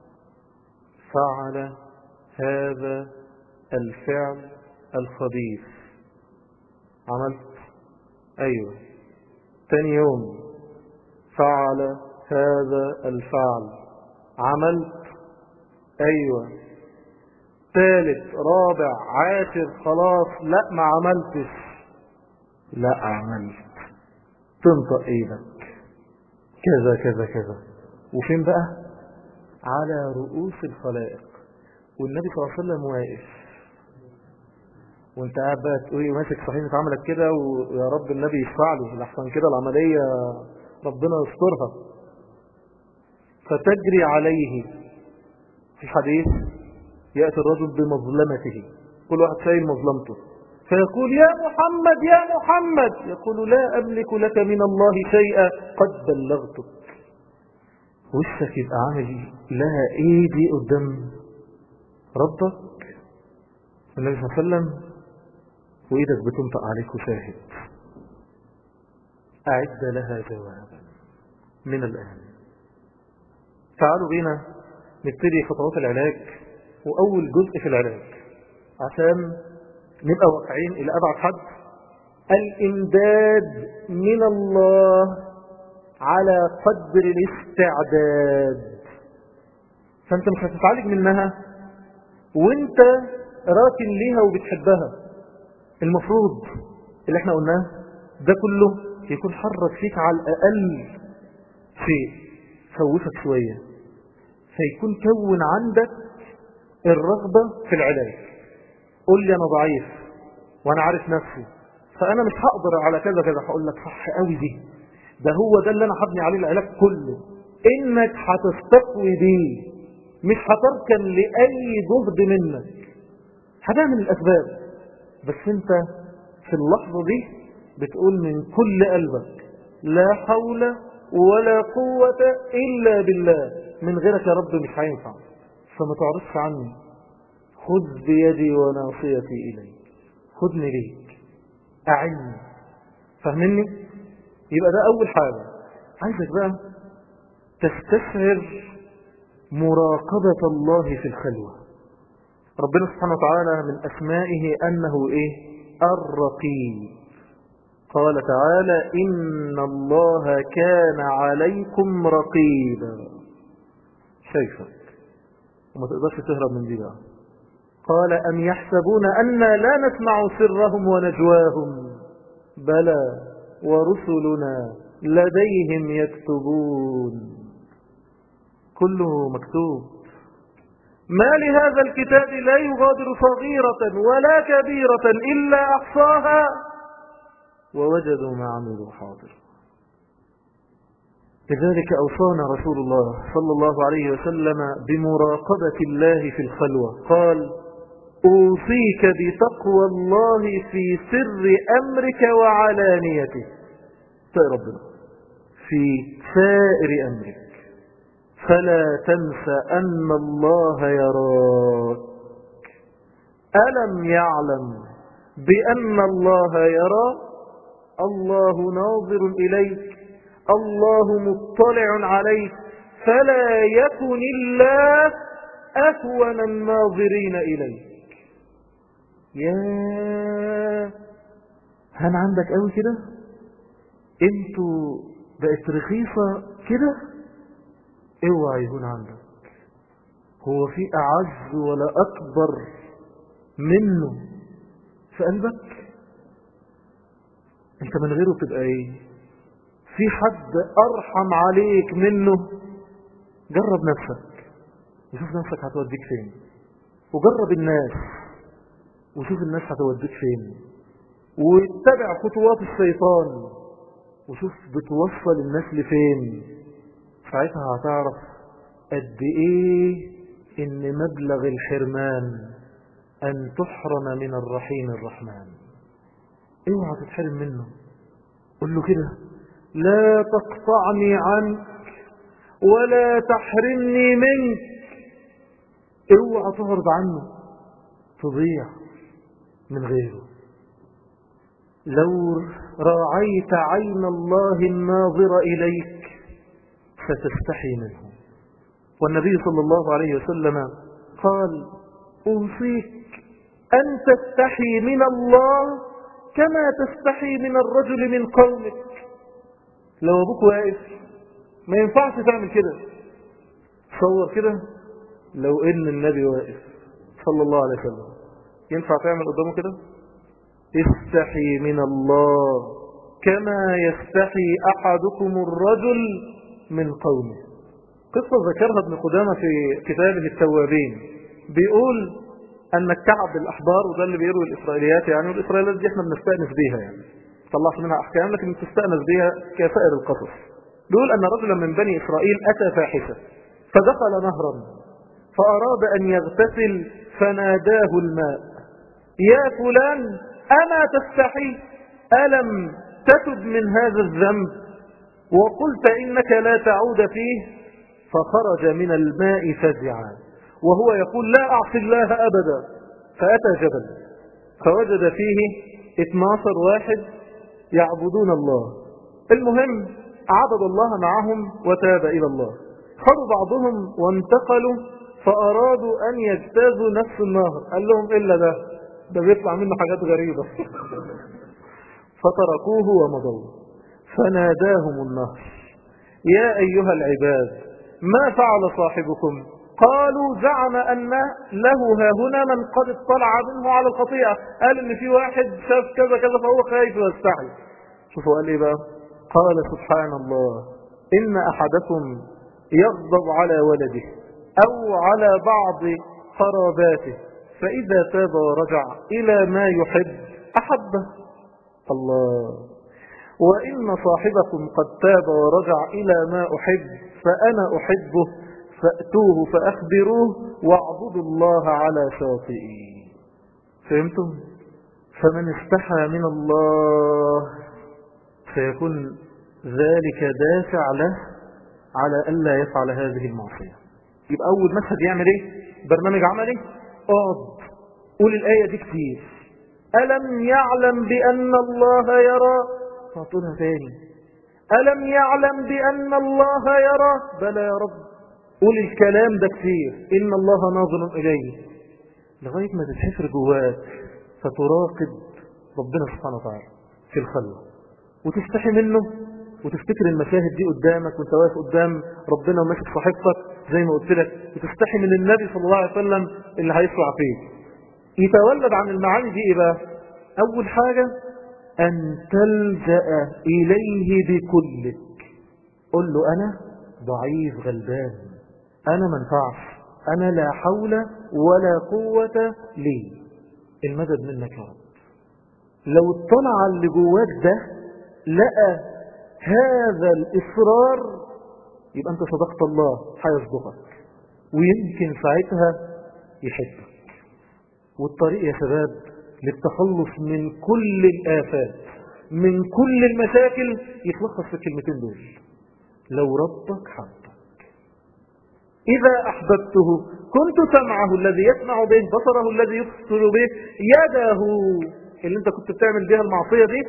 فعل هذا الفعل الخبيث، عملت ايوه. تاني يوم فعل هذا الفعل، عملت ايوه. ثالث رابع عاشر خلاص لا ما عملتش، لا عملت. تنطق ايدك كذا كذا كذا، وفين بقى؟ على رؤوس الخلائق، والنبي صلى الله عليه وسلم واقف، وانت قاعد بقى تقولي ماسك صحيفة عملك كده ويا رب النبي يشفع لي لحسن كده العملية ربنا يسترها. فتجري عليه في الحديث يأتي الرجل بمظلمته، كل واحد شايل مظلمته، فيقول يا محمد يا محمد، يقول لا أملك لك من الله شيئا قد بلغتك. وشك يبقى عامل لها ايه دي قدام ربك النبي صلى الله عليه وسلم، وايدك بتنطق عليك وشاهد. اعد لها جوابا من الان. تعالوا بينا نبتدي خطوات العلاج، واول جزء في العلاج عشان نبقى واقعين الى ابعد حد، الامداد من الله على قدر الاستعداد. فانت مش هتتعالج منها وانت راكن ليها وبتحبها. المفروض اللي احنا قلناه ده كله يكون حرك فيك على الاقل شيء خوفك شوية، فيكون كون عندك الرغبة في العلاج. قول لي انا ضعيف وانا عارف نفسي فانا مش هقدر على كذا كذا، هقول لك صح قوي دي، ده هو ده اللي انا هبني عليه العلاج كله، انك هتستقوي بيه، مش هتركن لاي جهد منك، هتعمل الاسباب. بس انت في اللحظة دي بتقول من كل قلبك لا حول ولا قوة الا بالله، من غيرك يا رب مش هينفع، فما تعرضش عني، خذ بيدي وناصيتي اليك، خذني ليك، اعني. فاهمني؟ يبقى ده اول حاجة. عايزك بقى تستشعر مراقبة الله في الخلوة. ربنا سبحانه وتعالى من اسمائه انه ايه؟ الرقيب. قال تعالى ان الله كان عليكم رقيبا، شايفك وما تقدرش تهرب من دي بقى. قال أم يحسبون أنا لا نسمع سرهم ونجواهم بلى ورسلنا لديهم يكتبون. كله مكتوب. ما لهذا الكتاب لا يغادر صغيرة ولا كبيرة إلا أحصاها ووجدوا ما عملوا حاضر. لذلك أوصانا رسول الله صلى الله عليه وسلم بمراقبة الله في الخلوة. قال أوصيك بتقوى الله في سر أمرك وعلانيته. يا ربنا في سائر أمرك فلا تنس أن الله يراك. ألم يعلم بأن الله يرى؟ الله ناظر إليك، الله مطلع عليك، فلا يكن الله أهون الناظرين إليك. يا هل عندك قوي كده؟ انتوا بقت رخيصة كده؟ اوعى يكون عندك. هو في أعز ولا أكبر منه في قلبك؟ انت من غيره تبقى ايه؟ في حد أرحم عليك منه؟ جرب نفسك وشوف نفسك هتوديك فين، وجرب الناس وشوف الناس هتوديك فين، واتبع خطوات الشيطان وشوف بتوصل الناس لفين. ساعتها هتعرف قد ايه ان مبلغ الحرمان ان تحرم من الرحيم الرحمن. اوعى تتحرم منه. قل له كده لا تقطعني عنك ولا تحرمني منك. اوعى تهرب عنه تضيع من غيره. لو راعيت عين الله الناظر إليك ستستحي منه. والنبي صلى الله عليه وسلم قال أوصيك أن تستحي من الله كما تستحي من الرجل من قومك. لو أبوك واقف ما ينفعش تعمل كده. تصور كده لو إن النبي واقف صلى الله عليه وسلم ينفع تعمل قدامه كده؟ استحي من الله كما يستحي أحدكم الرجل من قومه. قصة ذكرها ابن قدامة في كتابه التوابين. بيقول أن كعب الأحبار، وده اللي بيروي الإسرائيليات يعني، والإسرائيليات دي احنا بنستأنس بيها يعني طلعت منها أحكام لكن بتستأنس بيها كسائر القصص. بيقول أن رجلا من بني إسرائيل أتى فاحشة فدخل نهرا فأراد أن يغتسل فناداه الماء يا فلان أما تستحي؟ ألم تتب من هذا الذنب وقلت إنك لا تعود فيه؟ فخرج من الماء فزعا وهو يقول لا أعصي الله أبدا. فأتى جبل فوجد فيه اثناشر واحد يعبدون الله. المهم عبد الله معهم وتاب إلى الله. خروا بعضهم وانتقلوا فأرادوا أن يجتازوا نفس النهر. قال لهم إلا ده ده بيطلع منه حاجات غريبة. فتركوه ومضوا. فناداهم النهر يا أيها العباد ما فعل صاحبكم؟ قالوا زعم أن له هاهنا من قد اطلع منه على الخطيئة. قال إن في واحد شاف كذا كذا فهو خايف ويستحي. شوفوا قال إيه بقى؟ قال سبحان الله إن أحدكم يغضب على ولده أو على بعض قراباته فإذا تاب ورجع إلى ما يحب أحبه الله، وإن صاحبكم قد تاب ورجع إلى ما أحب فأنا أحبه فأتوه فأخبروه واعبدوا الله على شاطئه. فهمتم؟ فمن استحى من الله سيكون ذلك دافع له على ألا يفعل هذه المعصية. يبقى أول مشهد يعمل إيه؟ برنامج عملي. اقعد قول الآية دي كتير. ألم يعلم بأن الله يرى؟ فاعطونها تاني. ألم يعلم بأن الله يرى؟ بلى يا رب. قول الكلام ده كتير. إن الله ناظر إليه لغاية ما تتحفر جواك فتراقب ربنا سبحانه وتعالى في الخلوة وتستحي منه وتفتكر المشاهد دي قدامك وانت واقف قدام ربنا وماسك صحيفتك زي ما قلت لك، وتستحي من النبي صلى الله عليه وسلم اللي هيشرع فيه. يتولد عن المعاني دي ايه بقى؟ اول حاجة ان تلجأ اليه بكلك. قل له انا ضعيف غلبان، انا منفعش، انا لا حول ولا قوة لي، المدد منك يا رب. لو اطلع اللي جواك ده لقى هذا الاصرار يبقى انت صدقت الله هيصدقك، ويمكن ساعتها يحبك. والطريق يا شباب للتخلص من كل الآفات من كل المشاكل يتلخص في الكلمتين دول: لو ربك حبك. إذا أحببته كنت سمعه الذي يسمع به، بصره الذي يبصر به، يده اللي انت كنت بتعمل بها المعصية دي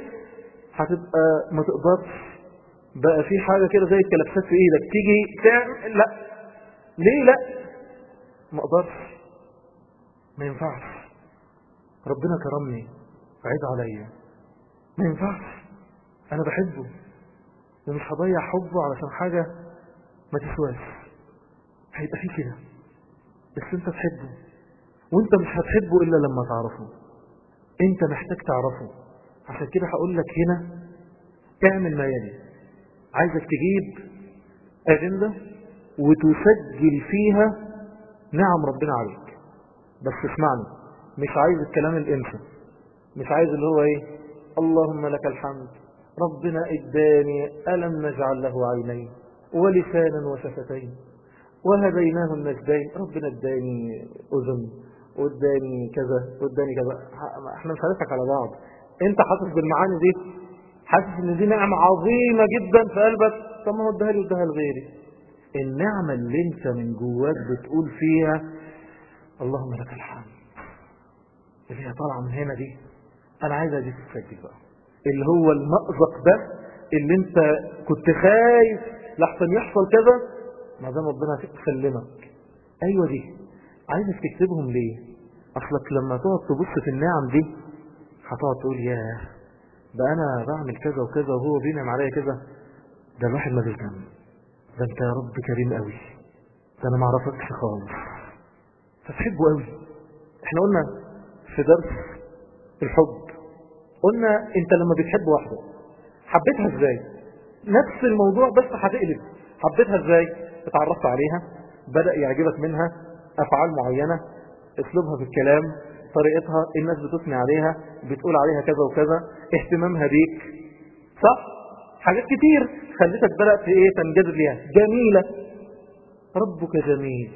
هتبقى ما تقدرش بقى في حاجة كده زي الكلبسات في ايدك تيجي تعمل. لا، ليه لا؟ ما اقدرش، ما ينفعش، ربنا كرمني عيد عليا، ما ينفعش، انا بحبه ومش هضيع حبه علشان حاجة ما تسواش. هيبقى فيه كده، بس انت تحبه، وانت مش هتحبه الا لما تعرفه. انت محتاج تعرفه. عشان كده هقول لك هنا اعمل ما يلي. عايزك تجيب اجندة وتسجل فيها نعم ربنا عليك. بس اسمعني، مش عايز الكلام الانسى، مش عايز اللي هو ايه اللهم لك الحمد ربنا اداني ألم نجعل له عينين ولسانا وشفتين وهديناه النجدين، ربنا اداني اذن واداني كذا واداني كذا. احنا مش هنضحك على بعض. انت حاسس بالمعاني دي، حاسس ان دي نعمة عظيمة جدا في قلبك، طب ما هو اداها لي واداها لغيري. النعمة اللي انت من جواك بتقول فيها اللهم لك الحمد اللي هي طالعة من هنا دي، انا عايزها دي تتسجل بقى. اللي هو المأزق ده اللي انت كنت خايف لحسن يحصل كذا، ما دام ربنا سلمك. ايوه دي عايزك تكتبهم. ليه؟ اصلك لما تقعد تبص في النعم دي هتقعد تقول ياه ده انا بعمل كذا وكذا وهو بينعم عليا كذا، ده الواحد ما بيتنم، ده انت يا رب كريم قوي، ده انا ما اعرفكش خالص، فتحبه قوي. احنا قلنا في درس الحب، قلنا انت لما بتحب واحدة حبيتها ازاي؟ نفس الموضوع بس هتقلب. حبيتها ازاي؟ اتعرفت عليها، بدأ يعجبك منها افعال معينة، اسلوبها في الكلام، طريقتها، الناس بتثني عليها، بتقول عليها كذا وكذا، اهتمامها بيك، صح؟ حاجات كتير خلتك بدأت في ايه تنجذب ليها. جميلة، ربك جميل،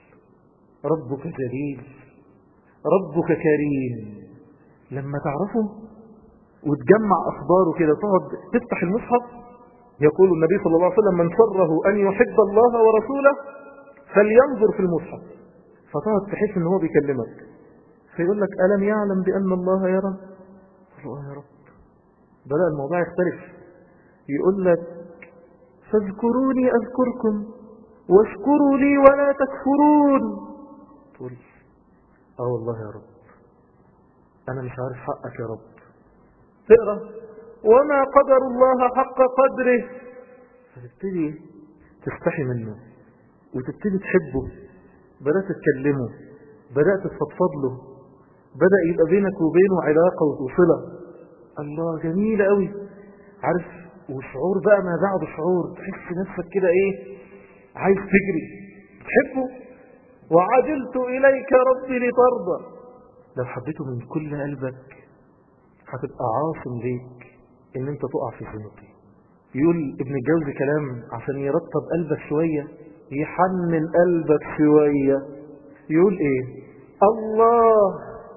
ربك جليل، ربك كريم. لما تعرفه وتجمع اخباره كده، تقعد تفتح المصحف، يقول النبي صلى الله عليه وسلم من سره ان يحب الله ورسوله فلينظر في المصحف، فتقعد تحس ان هو بيكلمك، فيقول لك ألم يعلم بأن الله يرى؟ الله يا رب. بدأ الموضوع يختلف، يقول لك فاذكروني أذكركم واشكروا لي ولا تكفرون. تقول اه والله يا رب أنا مش عارف حقك يا رب. تقرأ وما قدر الله حق قدره، فتبتدي تستحي منه وتبتدي تحبه، بدأت تتكلمه، بدأت تفضفض له، بدأ يبقى بينك وبينه علاقة وصلة. الله جميلة قوي، عارف؟ وشعور بقى ما بعد شعور، تحس نفسك كده ايه عايز تجري، تحبه. وعجلت إليك ربي لترضى. لو حبيته من كل قلبك هتبقى عاصم ليك ان انت تقع في ذنوبه. يقول ابن الجوزي كلام عشان يرطب قلبك شوية، يحنن قلبك شوية. يقول ايه؟ الله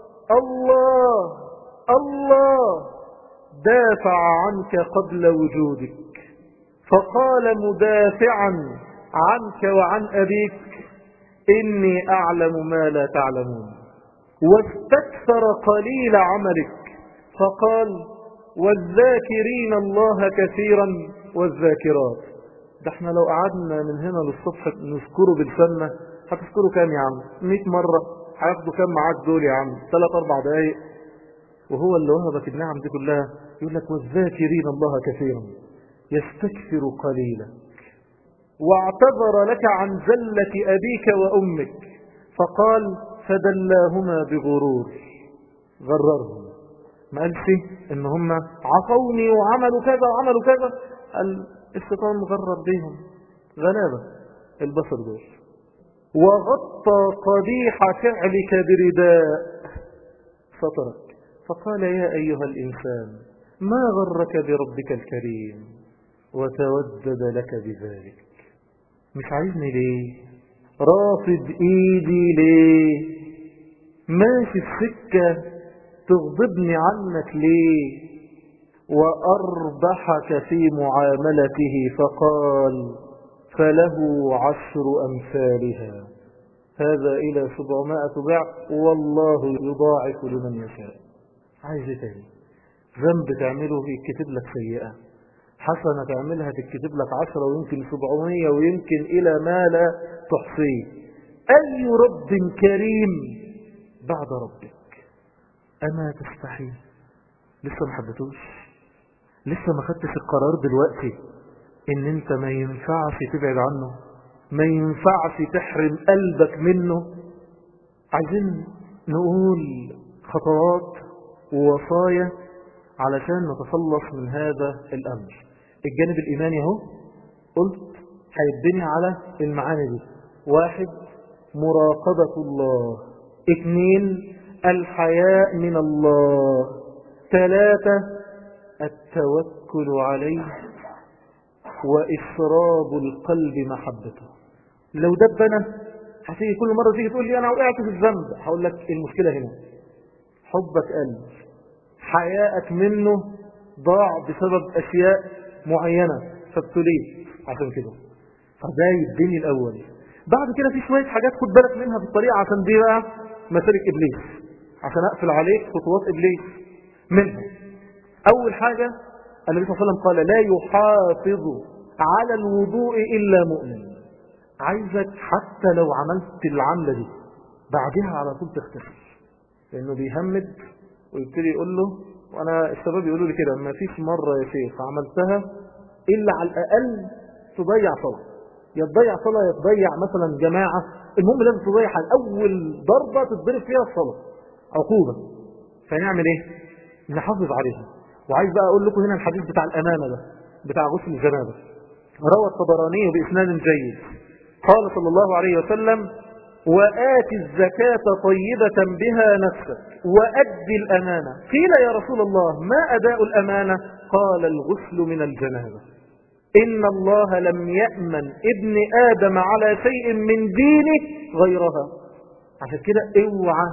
الله الله دافع عنك قبل وجودك، فقال مدافعا عنك وعن أبيك إني أعلم ما لا تعلمون، واستكثر قليل عملك فقال والذاكرين الله كثيرا والذاكرات. ده احنا لو قعدنا من هنا للصبح نذكره بلساننا هتذكره كام يا عم؟ مئة مرة. هياخدوا كام معاك دول يا عم؟ ثلاث اربع دقايق. وهو اللي وهبك النعم دي كلها يقول لك والذاكرين الله كثيرا. يستكثر قليلا، واعتذر لك عن زلة أبيك وأمك، فقال فدلاهما بغرور، غررهم، ما قالش إن هم عصوني وعملوا كذا وعملوا كذا، قال الشيطان مغرر بهم، غلابة البصر دول. وغطى قبيح فعلك برداء سترك، فقال يا أيها الإنسان ما غرك بربك الكريم وتودد لك بذلك. مش عايزني ليه؟ رافض ايدي ليه؟ ماشي السكة تغضبني عنك ليه؟ وأربحك في معاملته، فقال فله عشر أمثالها، هذا إلى سبعمائة ضعف والله يضاعف لمن يشاء. عايز تاني؟ ذنب تعمله يكتب لك سيئة، حسنة تعملها تكتب لك عشرة ويمكن سبعمية ويمكن إلى ما لا تحصيه. أي رب كريم بعد ربك؟ أما تستحي؟ لسه ما حبتوش؟ لسه ما خدتش القرار دلوقتي إن أنت ما ينفعش تبعد عنه، ما ينفعش تحرم قلبك منه؟ عايزين نقول خطوات ووصايا علشان نتخلص من هذا الأمر. الجانب الإيماني اهو قلت هيبني على المعاني دي: واحد، مراقبة الله. اثنين، الحياء من الله. ثلاثة، التوكل عليه وإسراب القلب محبته. لو دبنا هتيجي كل مرة تيجي تقول لي أنا وقعت في الذنب، هقول لك المشكلة هنا حبك قلب، حياءك منه ضاع بسبب أشياء معينة فابتليت عشان كده. فده يبني الأول. بعد كده في شوية حاجات خد بالك منها في الطريقة، عشان دي بقى مسالك إبليس، عشان أقفل عليك خطوات إبليس. منها أول حاجة النبي صلى الله عليه وسلم قال لا يحافظ على الوضوء إلا مؤمن. عايزك حتى لو عملت العملة دي بعدها على طول تغتسل، لأنه بيهمد ويبتدي يقول له، وأنا الشباب يقولوا لي كده ما فيش مرة يا شيخ عملتها إلا على الأقل تضيع صلاة، يا تضيع صلاة يا تضيع مثلا جماعة، المهم لازم تضيع على أول ضربة تتضرب فيها الصلاة عقوبة. فنعمل إيه؟ نحافظ عليها. وعايز بقى أقول لكم هنا الحديث بتاع الأمانة ده بتاع غسل الجنابة، روى الطبراني بإسناد جيد، قال صلى الله عليه وسلم وآت الزكاة طيبة بها نفسك وأد الأمانة. قيل يا رسول الله ما أداء الأمانة؟ قال الغسل من الجنابة. إن الله لم يأمن ابن آدم على شيء من دينه غيرها. عشان كده اوعى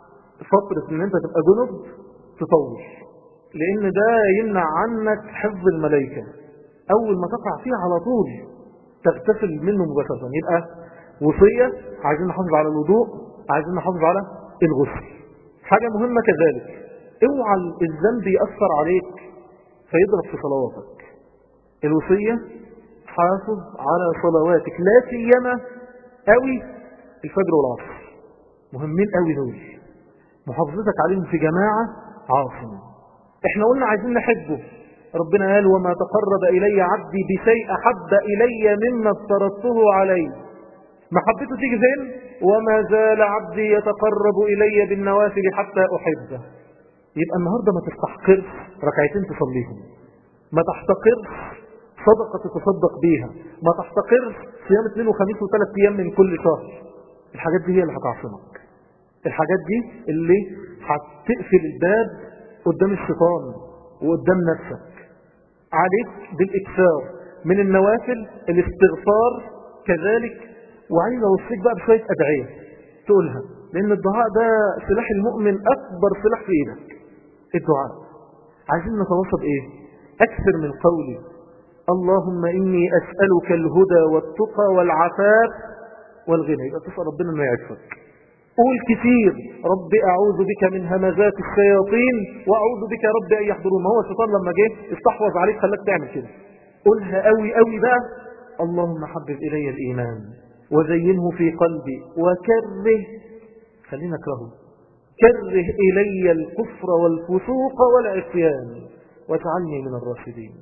فترة ان انت تبقى جنب تطول، لان ده يمنع عنك حفظ الملائكة. اول ما تقع فيه على طول تغتسل منه مباشرة. يبقى وصية، عايزين نحافظ على الوضوء، عايزين نحافظ على الغسل. حاجة مهمة كذلك، اوعى الذنب يأثر عليك فيضرب في صلواتك. الوصية حافظ على صلواتك، لا سيما قوي الفجر والعصر، مهمين قوي دول، محافظتك عليهم في جماعة عاصم. احنا قلنا عايزين نحبه، ربنا قال وما تقرب إلي عبدي بشيء أحب إلي مما افترضته عليه. محبته تيجي فين؟ وما زال عبدي يتقرب إلي بالنوافل حتى أحبه. يبقى النهاردة ما تستحقرش ركعتين تصليهم، ما تحتقرش صدقة تتصدق بيها، ما تحتقرش صيام اثنين وخميس وثلاث ايام من كل شهر. الحاجات دي هي اللي هتعصمك، الحاجات دي اللي هتقفل الباب قدام الشيطان وقدام نفسك. عليك بالاكثار من النوافل، الاستغفار كذلك. وعايز اوصيك بقى بشويه ادعيه تقولها، لان الدعاء ده سلاح المؤمن، اكبر سلاح في ايدك الدعاء. عايزين نتواصل ايه؟ اكثر من قولي اللهم اني اسالك الهدى والتقى والعفاف والغنى. يبقى تسال ربنا انه يعفك. قول كثير رب اعوذ بك من همزات الشياطين واعوذ بك رب ان يحضرون. ما هو الشيطان لما جه استحوذ عليك خلاك تعمل كده. قولها قوي قوي بقى، اللهم حبب الي الايمان وزينه في قلبي وكره، خلينا اكرهه، كره الي الكفر والفسوق والعصيان واجعلني من الراشدين.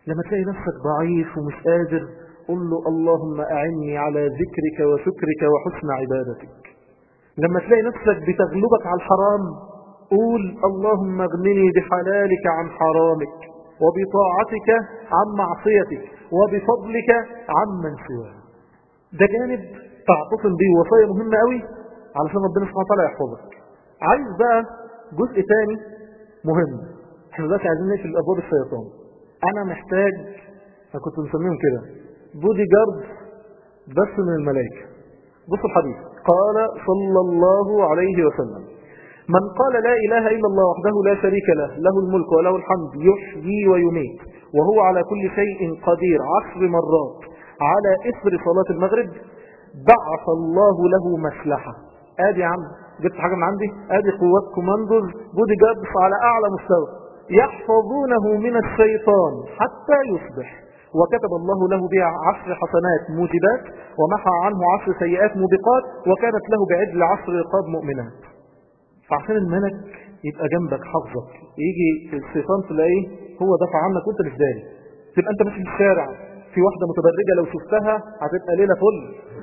لما تلاقي نفسك ضعيف ومش قادر قل له اللهم أعني على ذكرك وشكرك وحسن عبادتك. لما تلاقي نفسك بتغلبك على الحرام قول اللهم اغنني بحلالك عن حرامك وبطاعتك عن معصيتك وبفضلك عمن سواك. ده جانب تعتصم به، وصايا مهمة قوي علشان ربنا سبحانه وتعالى يحفظك. عايز بقى جزء تاني مهم. احنا دلوقتي عايزين نقفل ابواب الشيطان. انا محتاج، انا كنت مسميهم كده بودي جارد بس من الملائكة. بصوا الحديث، قال صلى الله عليه وسلم من قال لا إله إلا الله وحده لا شريك له له الملك وله الحمد يحيي ويميت وهو على كل شيء قدير عشر مرات على إثر صلاة المغرب بعث الله له مسلحة. ادي يا عم جبت حاجة من عندي، ادي قوات كوماندوز بودي جاردز على اعلى مستوى يحفظونه من الشيطان حتى يصبح، وكتب الله له بها عشر حسنات موجبات ومحى عنه عشر سيئات موبقات وكانت له بعدل عشر رقاب مؤمنات. فعشان الملك يبقى جنبك حفظك، يجي الشيطان تلاقيه هو دفع عنك وانت مش داري، تبقى انت ماشي في الشارع في واحدة متبرجة لو شفتها هتبقى ليلة فل،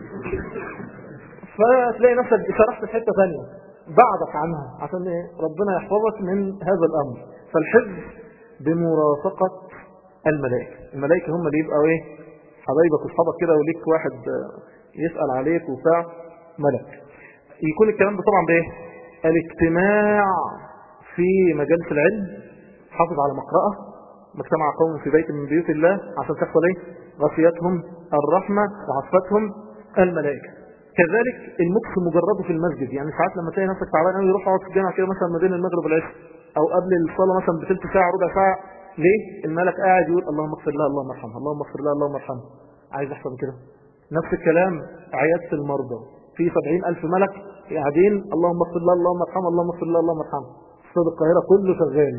فتلاقي نفسك شرحت في حتة ثانية بعدك عنها عشان ايه؟ ربنا يحفظك من هذا الامر. فالحفظ بمرافقة الملائكة. الملائكة هم اللي يبقوا ايه حبايبك واصحابك كده، وليك واحد يسأل عليك وبتاع ملك. يكون الكلام ده طبعا بايه؟ الاجتماع في مجالس العلم، حافظ على مقرأة مجتمع قوم في بيت من بيوت الله عشان تحصل ايه؟ غشيتهم الرحمة وعصفتهم الملائكة. كذلك المكس مجرده في المسجد، يعني ساعات لما تلاقي نفسك تعبان قوي يروح اقعد في الجامع كده مثلا ما بين المغرب والعشاء او قبل الصلاه مثلا بثلث ساعه ربع ساعه. ليه؟ الملك قاعد يقول اللهم اغفر لها اللهم ارحمها اللهم اغفر لها اللهم ارحمها. عايز احسن كده؟ نفس الكلام عياده المرضى في سبعين ألف ملك قاعدين اللهم اغفر لها اللهم ارحمها اللهم اغفر لها اللهم ارحمها. استاد القاهره كله شغال.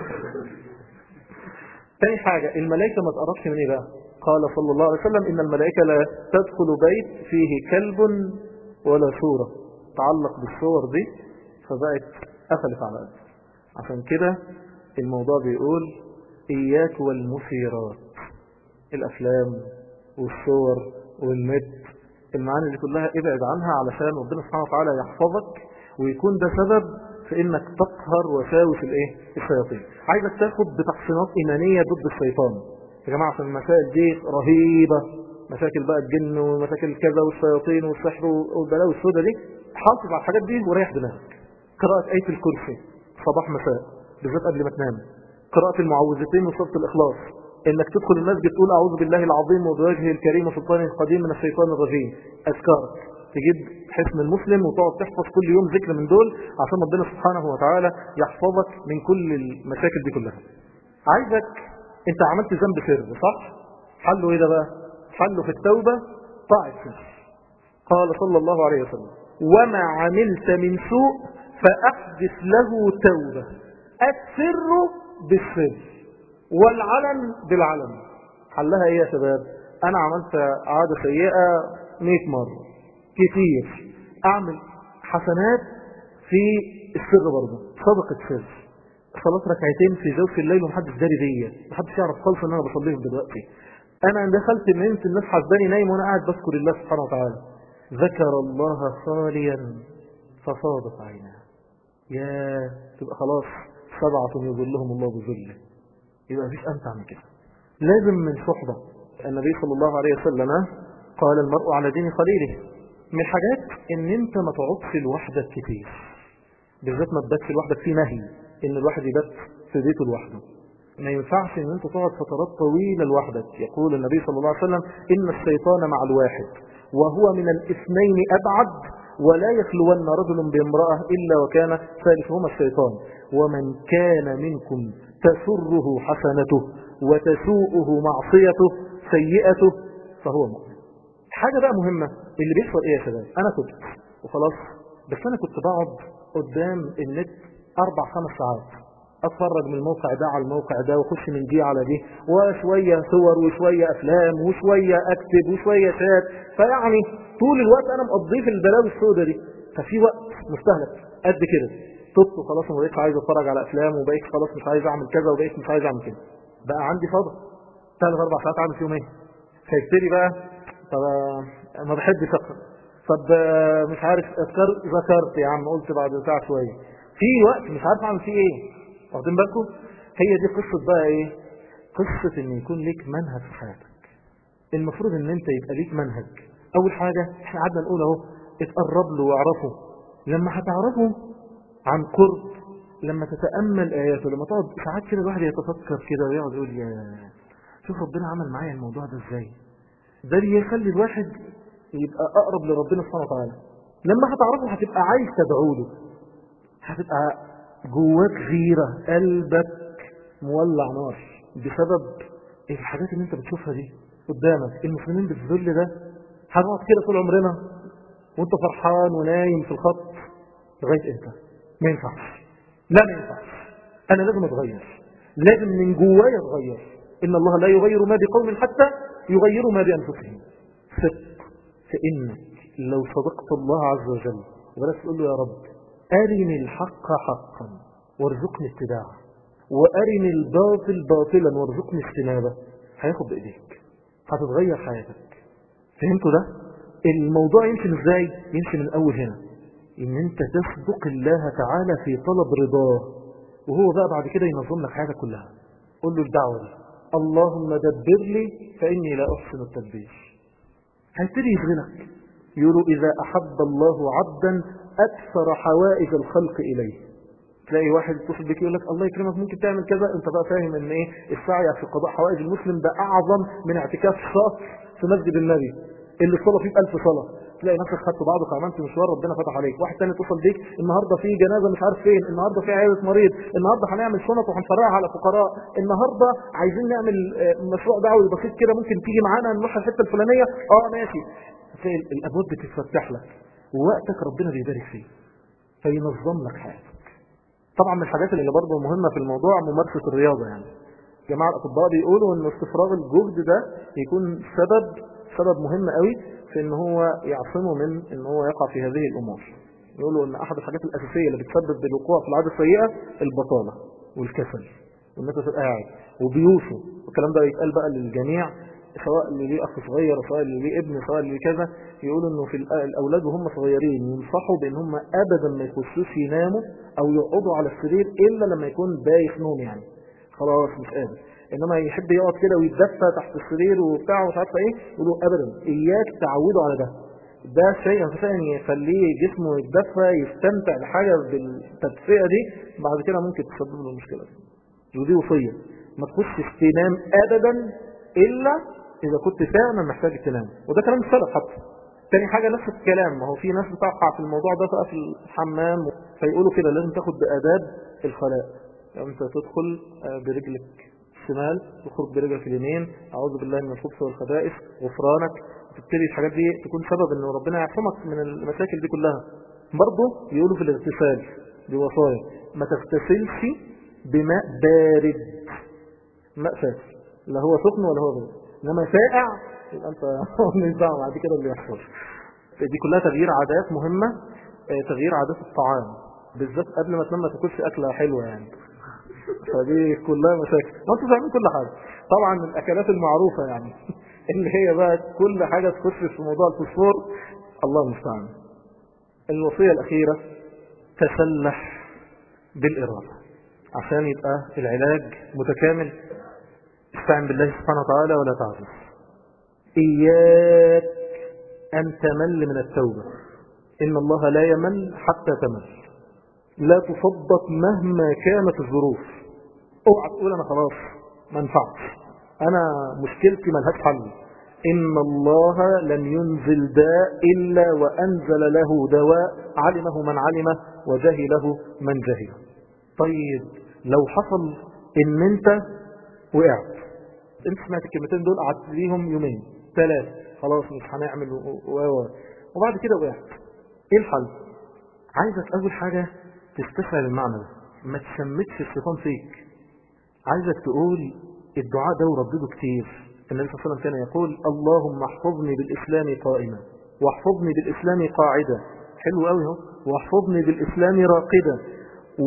ثاني حاجه الملائكه ما تقربش من ايه بقى؟ قال صلى الله عليه وسلم إن الملائكة لا تدخل بيت فيه كلب ولا صورة. تعلق بالصور دي فبقت قفلت على قد. عشان كده الموضوع بيقول إياك والمثيرات، الأفلام والصور والنت، المعاني دي كلها ابعد عنها علشان ربنا سبحانه وتعالى يحفظك ويكون ده سبب في انك تقهر وساوس الايه الشياطين. عايزك تاخد بتحصينات ايمانيه ضد الشيطان يا جماعه، عشان المسائل دي رهيبه، مشاكل بقى الجن ومشاكل كذا والشياطين والسحر والبلاوي السوداء دي. حافظ على الحاجات دي وريح دماغك. قراءه ايه الكرسي صباح مساء بالذات قبل ما تنام، قراءه المعوذتين وسوره الاخلاص، انك تدخل المسجد تقول اعوذ بالله العظيم وبوجهه الكريم وسلطانه القديم من الشيطان الرجيم. اذكارك تجيب حسن المسلم وتقعد تحفظ كل يوم ذكر من دول عشان ربنا سبحانه وتعالى يحفظك من كل المشاكل دي كلها. عايزك انت عملت ذنب سر صح؟ حله ايه ده بقى؟ حله في التوبة طاعة سر. قال صلى الله عليه وسلم وما عملت من سوء فأحدث له توبة، السر بالسر والعلن بالعلن. حلها ايه يا شباب؟ انا عملت عادة سيئة مئة مرة كتير، اعمل حسنات في السر برضه، صدقة سر، صلاة ركعتين في جوف الليل ومحدش داري بيا، محدش يعرف خالص ان انا بصليهم دلوقتي. انا دخلت نمت الناس حسباني نايم وانا قاعد بذكر الله سبحانه وتعالى، ذكر الله خاليا فصادت عيناه. يا تبقى خلاص سبعة يظلهم الله بظله، يبقى مفيش امتع من كده. لازم من صحبة. النبي صلى الله عليه وسلم قال المرء على دين خليله. من حاجات ان انت ما تقعدش لوحدك كتير، بالذات ما تباتش لوحدك، في نهي ان الواحد يبات في بيته لوحده. ما ينفعش ان انت تقعد فترات طويلة لوحدك. يقول النبي صلى الله عليه وسلم ان الشيطان مع الواحد وهو من الاثنين ابعد، ولا يخلون رجل بامرأة الا وكان ثالثهما الشيطان، ومن كان منكم تسره حسنته وتسوءه معصيته سيئته فهو مؤمن. حاجة بقى مهمة اللي بيحصل ايه يا شباب؟ انا كنت وخلاص، بس انا كنت بقعد قدام النت اربع خمس ساعات اتفرج من الموقع ده على الموقع ده واخش من دي على دي، وشوية صور وشوية افلام وشوية اكتب وشوية شات، فيعني طول الوقت انا مقضيه في البلاوي السوداء دي. ففي وقت مستهلك قد كده، طبت خلاص وما بقيتش عايز اتفرج على افلام، وبقيت خلاص مش عايز اعمل كذا، وبقيت مش عايز اعمل كده، بقى عندي فضل. ثلاث اربع ساعات اعمل فيهم ايه؟ فيبتدي بقى طب ما بحبش اقرا، طب مش عارف اذكر ذكرت يا عم قلت بعد ساعه شويه، في وقت مش عارف اعمل فيه ايه. واخدين بالكم؟ هي دي قصه بقى ايه؟ قصه ان يكون ليك منهج في حياتك. المفروض ان انت يبقى ليك منهج. اول حاجه احنا قعدنا نقول اهو اتقرب له واعرفه. لما هتعرفه عن قرب، لما تتامل اياته، لما تقعد ساعات كده الواحد يتفكر كده ويقعد يقول يا شوف ربنا عمل معايا الموضوع ده ازاي. ده يخلي الواحد يبقى اقرب لربنا سبحانه وتعالى. لما هتعرفه هتبقى عايز تدعو له، هتبقى جواك غيره، قلبك مولع نار بسبب الحاجات اللي انت بتشوفها دي قدامك. المسلمين بالذل ده هنقعد كده طول عمرنا وانت فرحان ونايم في الخط لغايه امتى؟ ما ينفعش. لا ما ينفعش. انا لازم اتغير، لازم من جوايا اتغير. ان الله لا يغير ما بقوم حتى يغيروا ما بانفسهم. ثق في انك لو صدقت الله عز وجل وبلاش تقول له يا رب ارني الحق حقا وارزقني اتباعه، وارني الباطل باطلا وارزقني اجتنابه، هياخد بايديك، هتتغير حياتك. فهمتوا ده؟ الموضوع يمشي ازاي؟ يمشي من اول هنا، ان انت تصدق الله تعالى في طلب رضاه، وهو بقى بعد كده ينظم لك حياتك كلها. قول له الدعوه دي اللهم دبر لي فاني لا احسن التدبير. هيبتدي يشغلك. يقولوا اذا احب الله عبدا اكثر حوائج الخلق اليه. تلاقي واحد يتصل بك يقول لك الله يكرمك ممكن تعمل كذا، انت بقى فاهم ان ايه السعي في قضاء حوائج المسلم ده اعظم من اعتكاف شهر في مسجد النبي اللي الصلاه فيه بألف صلاه. تلاقي نفسك خدت بعضك وعملت مشوار ربنا فتح عليك. واحد ثاني اتصل بيك النهارده في جنازه مش عارف فين، النهارده في عياده مريض، النهارده هنعمل شنط وهنفرقها على فقراء، النهارده عايزين نعمل مشروع دعوي بسيط كده ممكن تيجي معانا نروح الحته الفلانيه. اه ماشي. تلاقي الابواب بتتفتح لك ووقتك ربنا بيبارك فيه فينظم لك حياتك. طبعا من الحاجات اللي برضه مهمه في الموضوع ممارسه الرياضه. يعني جماعه الاطباء بيقولوا ان استفراغ الجهد ده يكون سبب سبب مهم قوي في ان هو يعصمه من ان هو يقع في هذه الامور. يقولوا ان احد الحاجات الاساسيه اللي بتسبب بالوقوع في العاده السيئه البطاله والكسل والناس تبقى قاعد وبيوصوا. والكلام ده يتقال بقى للجميع، سواء اللي ليه اخ صغير سواء اللي ليه ابن سواء اللي كذا. يقولوا انه في الاولاد وهم صغيرين ينصحوا بان هم ابدا ما يخشوش يناموا او يقعدوا على السرير الا لما يكون بايخ نوم، يعني خلاص مش قادر، انما يحب يقعد كده ويتدفى تحت السرير وبتاع ومش عارفه ايه. يقولوا ابدا اياك تعودوا على ده. ده شيء اساسا يخليه جسمه يتدفى يستمتع بحاجه بالتدفئه دي، بعد كده ممكن تسبب له المشكله دي. ودي وصيه ما تخشش تنام ابدا الا اذا كنت فعلا محتاج تنام. وده كلام السلف حتى. تاني حاجه نفس الكلام، ما هو في ناس بتقع في الموضوع ده بقى في الحمام فيقولوا كده لازم تاخد باداب الخلاء. يعني انت تدخل برجلك الشمال تخرج برجلك اليمين، اعوذ بالله من الخبث والخبائث غفرانك، تبتدي الحاجات دي تكون سبب ان ربنا يعصمك من المشاكل دي كلها. برضه يقولوا في الاغتسال دي وصايا، ما تغتسلش بماء بارد، ماء فاتر لا هو سخن ولا هو بارد، انما ساقع يبقى انت مش دعوه بعد كده اللي يحصل. دي كلها تغيير عادات مهمه. تغيير عادات الطعام بالذات قبل ما تنام ما تاكلش اكله حلوه يعني، فدي كلها مشاكل. ما انتوا فاهمين كل حاجه طبعا من الاكلات المعروفه يعني اللي هي بقى كل حاجه تخش في موضوع الفوسفور. الله المستعان. الوصيه الاخيره تسلح بالاراده عشان يبقى العلاج متكامل. استعن بالله سبحانه وتعالى ولا تعجز. اياك ان تمل من التوبه، ان الله لا يمل حتى تمل. لا تصدق مهما كانت الظروف. اوعى تقول انا خلاص ما ينفعش، انا مشكلتي ملهاش حل. ان الله لم ينزل داء الا وانزل له دواء علمه من علمه وجهله من جهله. طيب لو حصل ان انت وقعت، انت سمعت الكلمتين دول قعدت ليهم يومين ثلاثه خلاص مش هنعمل و وبعد كده وقعت، ايه الحل؟ عايزك اول حاجه تستشعر المعنى ده، ما تشمتش الشيطان فيك. عايزك تقول الدعاء ده وردده كتير. النبي صلى الله عليه وسلم كان يقول اللهم احفظني بالإسلام قائما واحفظني بالإسلام قاعدا، حلو قوي اهو، واحفظني بالإسلام راقدا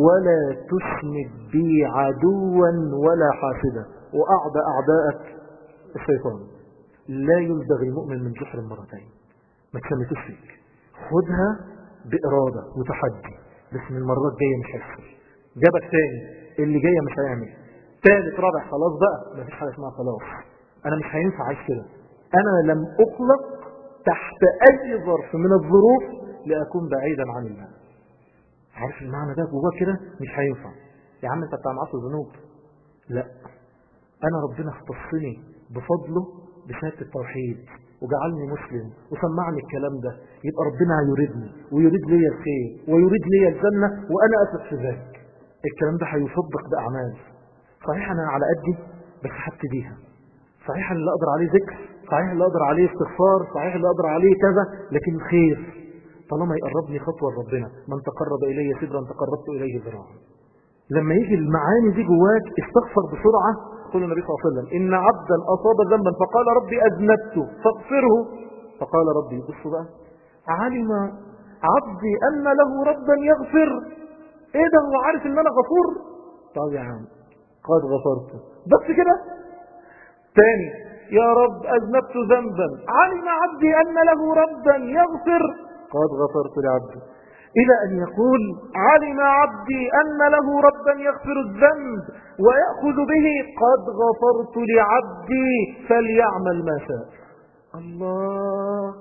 ولا تشمت بي عدوا ولا حاسدا، وأعدى أعدائك الشيطان. لا يلدغ المؤمن من جحر مرتين، ما تشمتوش فيك، خدها بإرادة وتحدي، بس من المرات الجاية مش هيحصل. جابك تاني، اللي جاية مش هيعمل، ثالث رابع، خلاص بقى ما فيش حاجة اسمها خلاص، أنا مش هينفع عايش كده، أنا لم أخلق تحت أي ظرف من الظروف لأكون بعيدا عن الله. عارف المعنى ده جواه كده؟ مش هينفع. يا عم انت بتاع معاصي ذنوب، لا، انا ربنا اختصني بفضله بشهاده التوحيد وجعلني مسلم وسمعني الكلام ده، يبقى ربنا يريدني ويريد لي الخير ويريد لي الجنه وانا اثق في ذلك. الكلام ده هيصدق باعمال. صحيح انا على قدي بس هبتديها، صحيح اللي اقدر عليه ذكر، صحيح اللي اقدر عليه استغفار، صحيح اللي اقدر عليه كذا، لكن خير طالما يقربني خطوه لربنا. من تقرب الي شبرا تقربت اليه ذراعا. لما يجي المعاني دي جواك استغفر بسرعه. قال النبي صلى الله عليه وسلم ان عبدا اصاب ذنبا فقال ربي اذنبت فاغفره، فقال ربي، بصوا بقى، علم عبدي ان له ربا يغفر. ايه ده، هو عارف ان انا غفور؟ طب يا عم قد غفرت، بس كده. تاني، يا رب اذنبت ذنبا، علم عبدي ان له ربا يغفر، قد غفرت لعبدي، إلى أن يقول علم عبدي أن له ربا يغفر الذنب ويأخذ به، قد غفرت لعبدي فليعمل ما شاء. الله،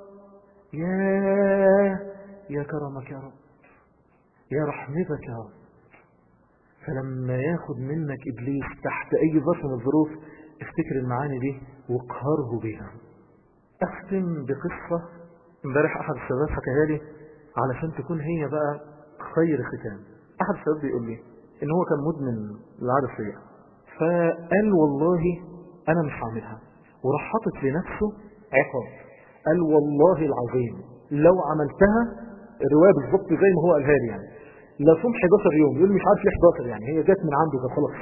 يا يا كرمك يا رب، يا رحمتك يا رب. فلما ياخد منك إبليس تحت أي ظرف من الظروف، افتكر المعاني دي واقهره بها. أختم بقصة امبارح أحد الشباب حكاها لي علشان تكون هي بقى خير ختام. احد الشباب بيقول لي ان هو كان مدمن العاده السيئه، فقال والله انا مش هعملها، وراح حاطط لنفسه عقاب. قال والله العظيم لو عملتها، الروايه بالظبط زي ما هو قالها لي، يعني لا صوم حداشر يوم. يقول مش عارف ليه حداشر، يعني هي جت من عنده فخلاص.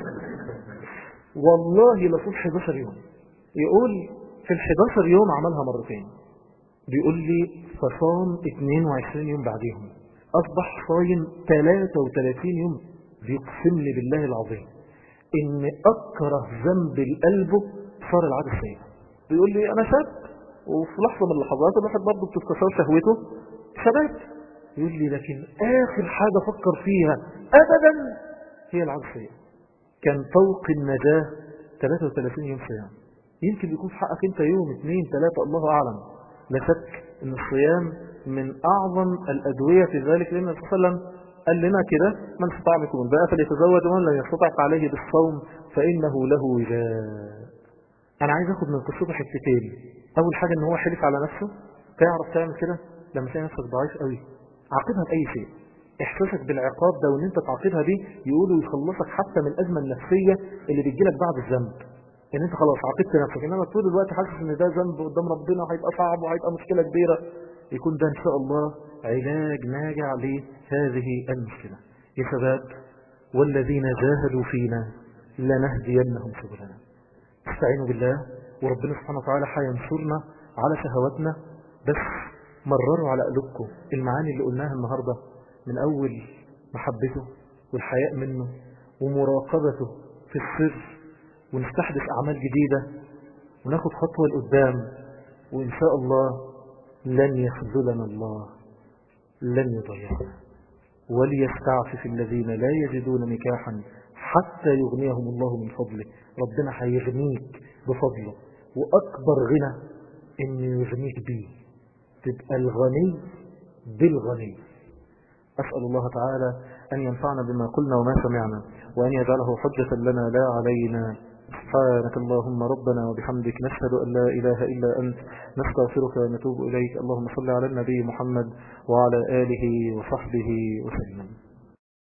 والله لا صوم حداشر يوم. يقول في الحداشر يوم عملها مرتين. بيقول لي فصام اثنين وعشرين يوم بعديهم، اصبح صايم ثلاثة وثلاثين يوم. بيقسم لي بالله العظيم ان اكره ذنب لقلبه صار العاده السيئه. بيقول لي انا شاب، وفي لحظه من اللحظات الواحد برضه بتستشعر شهوته شباب. يقول لي لكن اخر حاجه فكر فيها ابدا هي العاده السيئه. كان فوق النجاه ثلاثة وثلاثين يوم صيام. يمكن يكون في حقك انت يوم اثنين ثلاثه، الله اعلم. لا شك ان الصيام من اعظم الادويه في ذلك، لان النبي صلى الله عليه وسلم قال لنا كده: من استطاع منكم الباء فليتزوج ومن لم يستطع فعليه بالصوم فانه له وجاء. انا عايز اخد من قصته حتتين. اول حاجه ان هو حلف على نفسه. تعرف تعمل كده لما تلاقي نفسك ضعيف قوي؟ عاقبها باي شيء. احساسك بالعقاب ده وان انت تعاقبها بيه يقولوا يخلصك حتى من الازمه النفسيه اللي بتجيلك بعد الذنب، ان انت خلاص عاقبت نفسك. انما طول الوقت حاسس ان ده ذنب قدام ربنا وهيبقى صعب وهيبقى مشكله كبيره، يكون ده ان شاء الله علاج ناجع لهذه المشكله. يا شباب، والذين جاهدوا فينا لنهدينهم سبلنا. استعينوا بالله، وربنا سبحانه وتعالى هينصرنا على شهواتنا. بس مرروا على قلوبكم المعاني اللي قلناها النهارده، من اول محبته والحياء منه ومراقبته في السر، ونستحدث أعمال جديدة وناخد خطوة لقدام، وإن شاء الله لن يخذلنا الله، لن يضيعنا. وليستعفف الذين لا يجدون نكاحا حتى يغنيهم الله من فضله. ربنا هيغنيك بفضله، وأكبر غنى إنه يغنيك بيه، تبقى الغني بالغني. أسأل الله تعالى أن ينفعنا بما قلنا وما سمعنا، وأن يجعله حجة لنا لا علينا. سبحانك اللهم ربنا وبحمدك، نشهد أن لا إله إلا أنت، نستغفرك ونتوب إليك. اللهم صل على النبي محمد وعلى آله وصحبه وسلم.